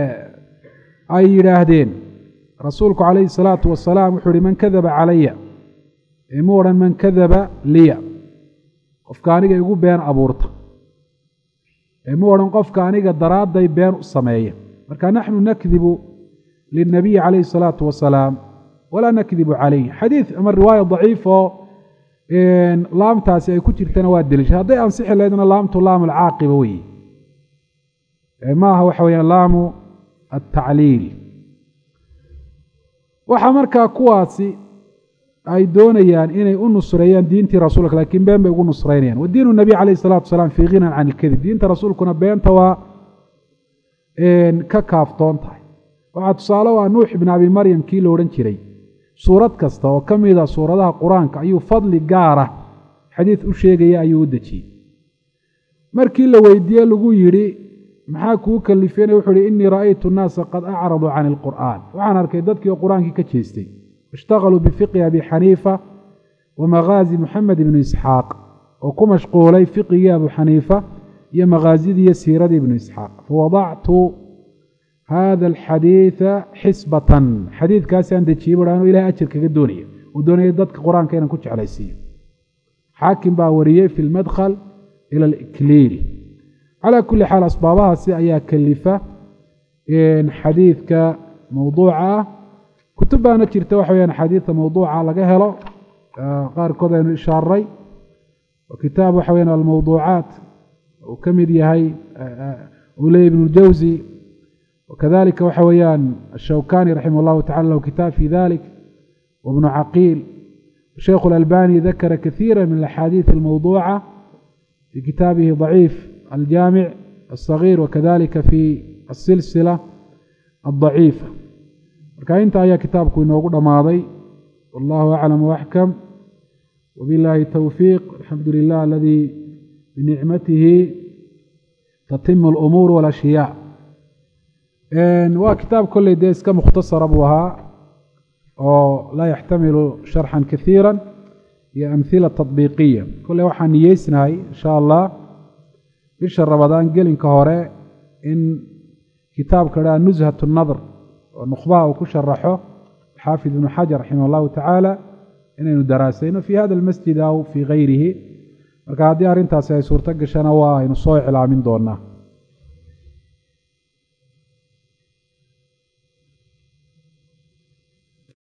ay yidhaahdeen rasuulku calayhi الsalaatu wasalaam wuxuu uhi man kadaba calaya mu odhan man kadaba liya, qofka aniga igu been abuurta. mu odhan qofka aniga daraadday been u sameeya. marka naxnu nakdibu lilnabiyi calayhi الsalaatu wasalaam walaa nakdibu calayh. xadiid ama riwaaya daciif oo laamtaasi ay ku jirtana waa delisha. hadday ansixi lahaydna laamtu laamu alcaaqiba weeye, maaha waxa weyaan laamu altacliil. waxaa markaa kuwaasi ay doonayaan inay u nusreeyaan diintii rasuulka, laakiin been bay ugu nusraynayaan. wadiinu nabiy calayh الsalatu wasalaam fii ghinan can ilkadib. diinta rasuulkuna beenta waa ka kaaftoon tahay. waxaa tusaale u ah nuux ibn abi maryam kii la odhan jiray. suurad kasta oo ka mida suuradaha qur-aanka ayuu fadli gaara xadiid u sheegaya ayuu u dejiyey. markii la weydiiye lagu yidhi maxaa kuu kalifeen wuxuu ihi inii ra'aytu nnaasa qad acraduu can ilqur'aan. waxaan arkay dadkii oo qur-aankii ka jeestay. ishtaqaluu bifiqhi abi xaniifa wa maghaazi moxamed ibnu isxaaq, oo ku mashquulay fiqigii abu xaniifa iyo maghaasidii iyo siiradii ibnu isxaaq. fawadactu hada alxadiida xisbatan, xadiidkaasaan dejiyey buu anu ilahay ajar kaga doonaya. uu doonaya dadka qur-aanka inaan ku jeclaysiiyo. xaakim baa wariyey fi lmadkhal إلى الإكليل. على كل حال أسبابها سي كلفة إن حديثك موضوعة كتبها نجرت وحويا حديث موضوعة لقهله قار كذا إشاري وكتاب وحويا الموضوعات وكمد هي أولي ابن الجوزي وكذلك وحويان الشوكاني رحمه الله تعالى وكتاب في ذلك وابن عقيل. الشيخ الألباني ذكر كثيرا من الأحاديث الموضوعة في كتابه ضعيف الجامع الصغير وكذلك في السلسلة الضعيفة. فكأنت أي كتابك ونوقود ماضي والله أعلم وأحكم وبالله التوفيق. الحمد لله الذي بنعمته تتم الأمور والأشياء. وكتاب كل ديس كمختصر أبوها ولا يحتمل شرحا كثيرا، هي أمثلة تطبيقية. كل واحد نيسناي إن شاء الله بشهر رمضان قلن كهوراء إن كتاب كذا نزهة النظر ونخباه وكشرحه الحافظ ابن حجر رحمه الله تعالى إنه دراسين في هذا المسجد أو في غيره. marka haddii arrintaasi ay suurto gashana waa aynu soo iclaamin doonaa.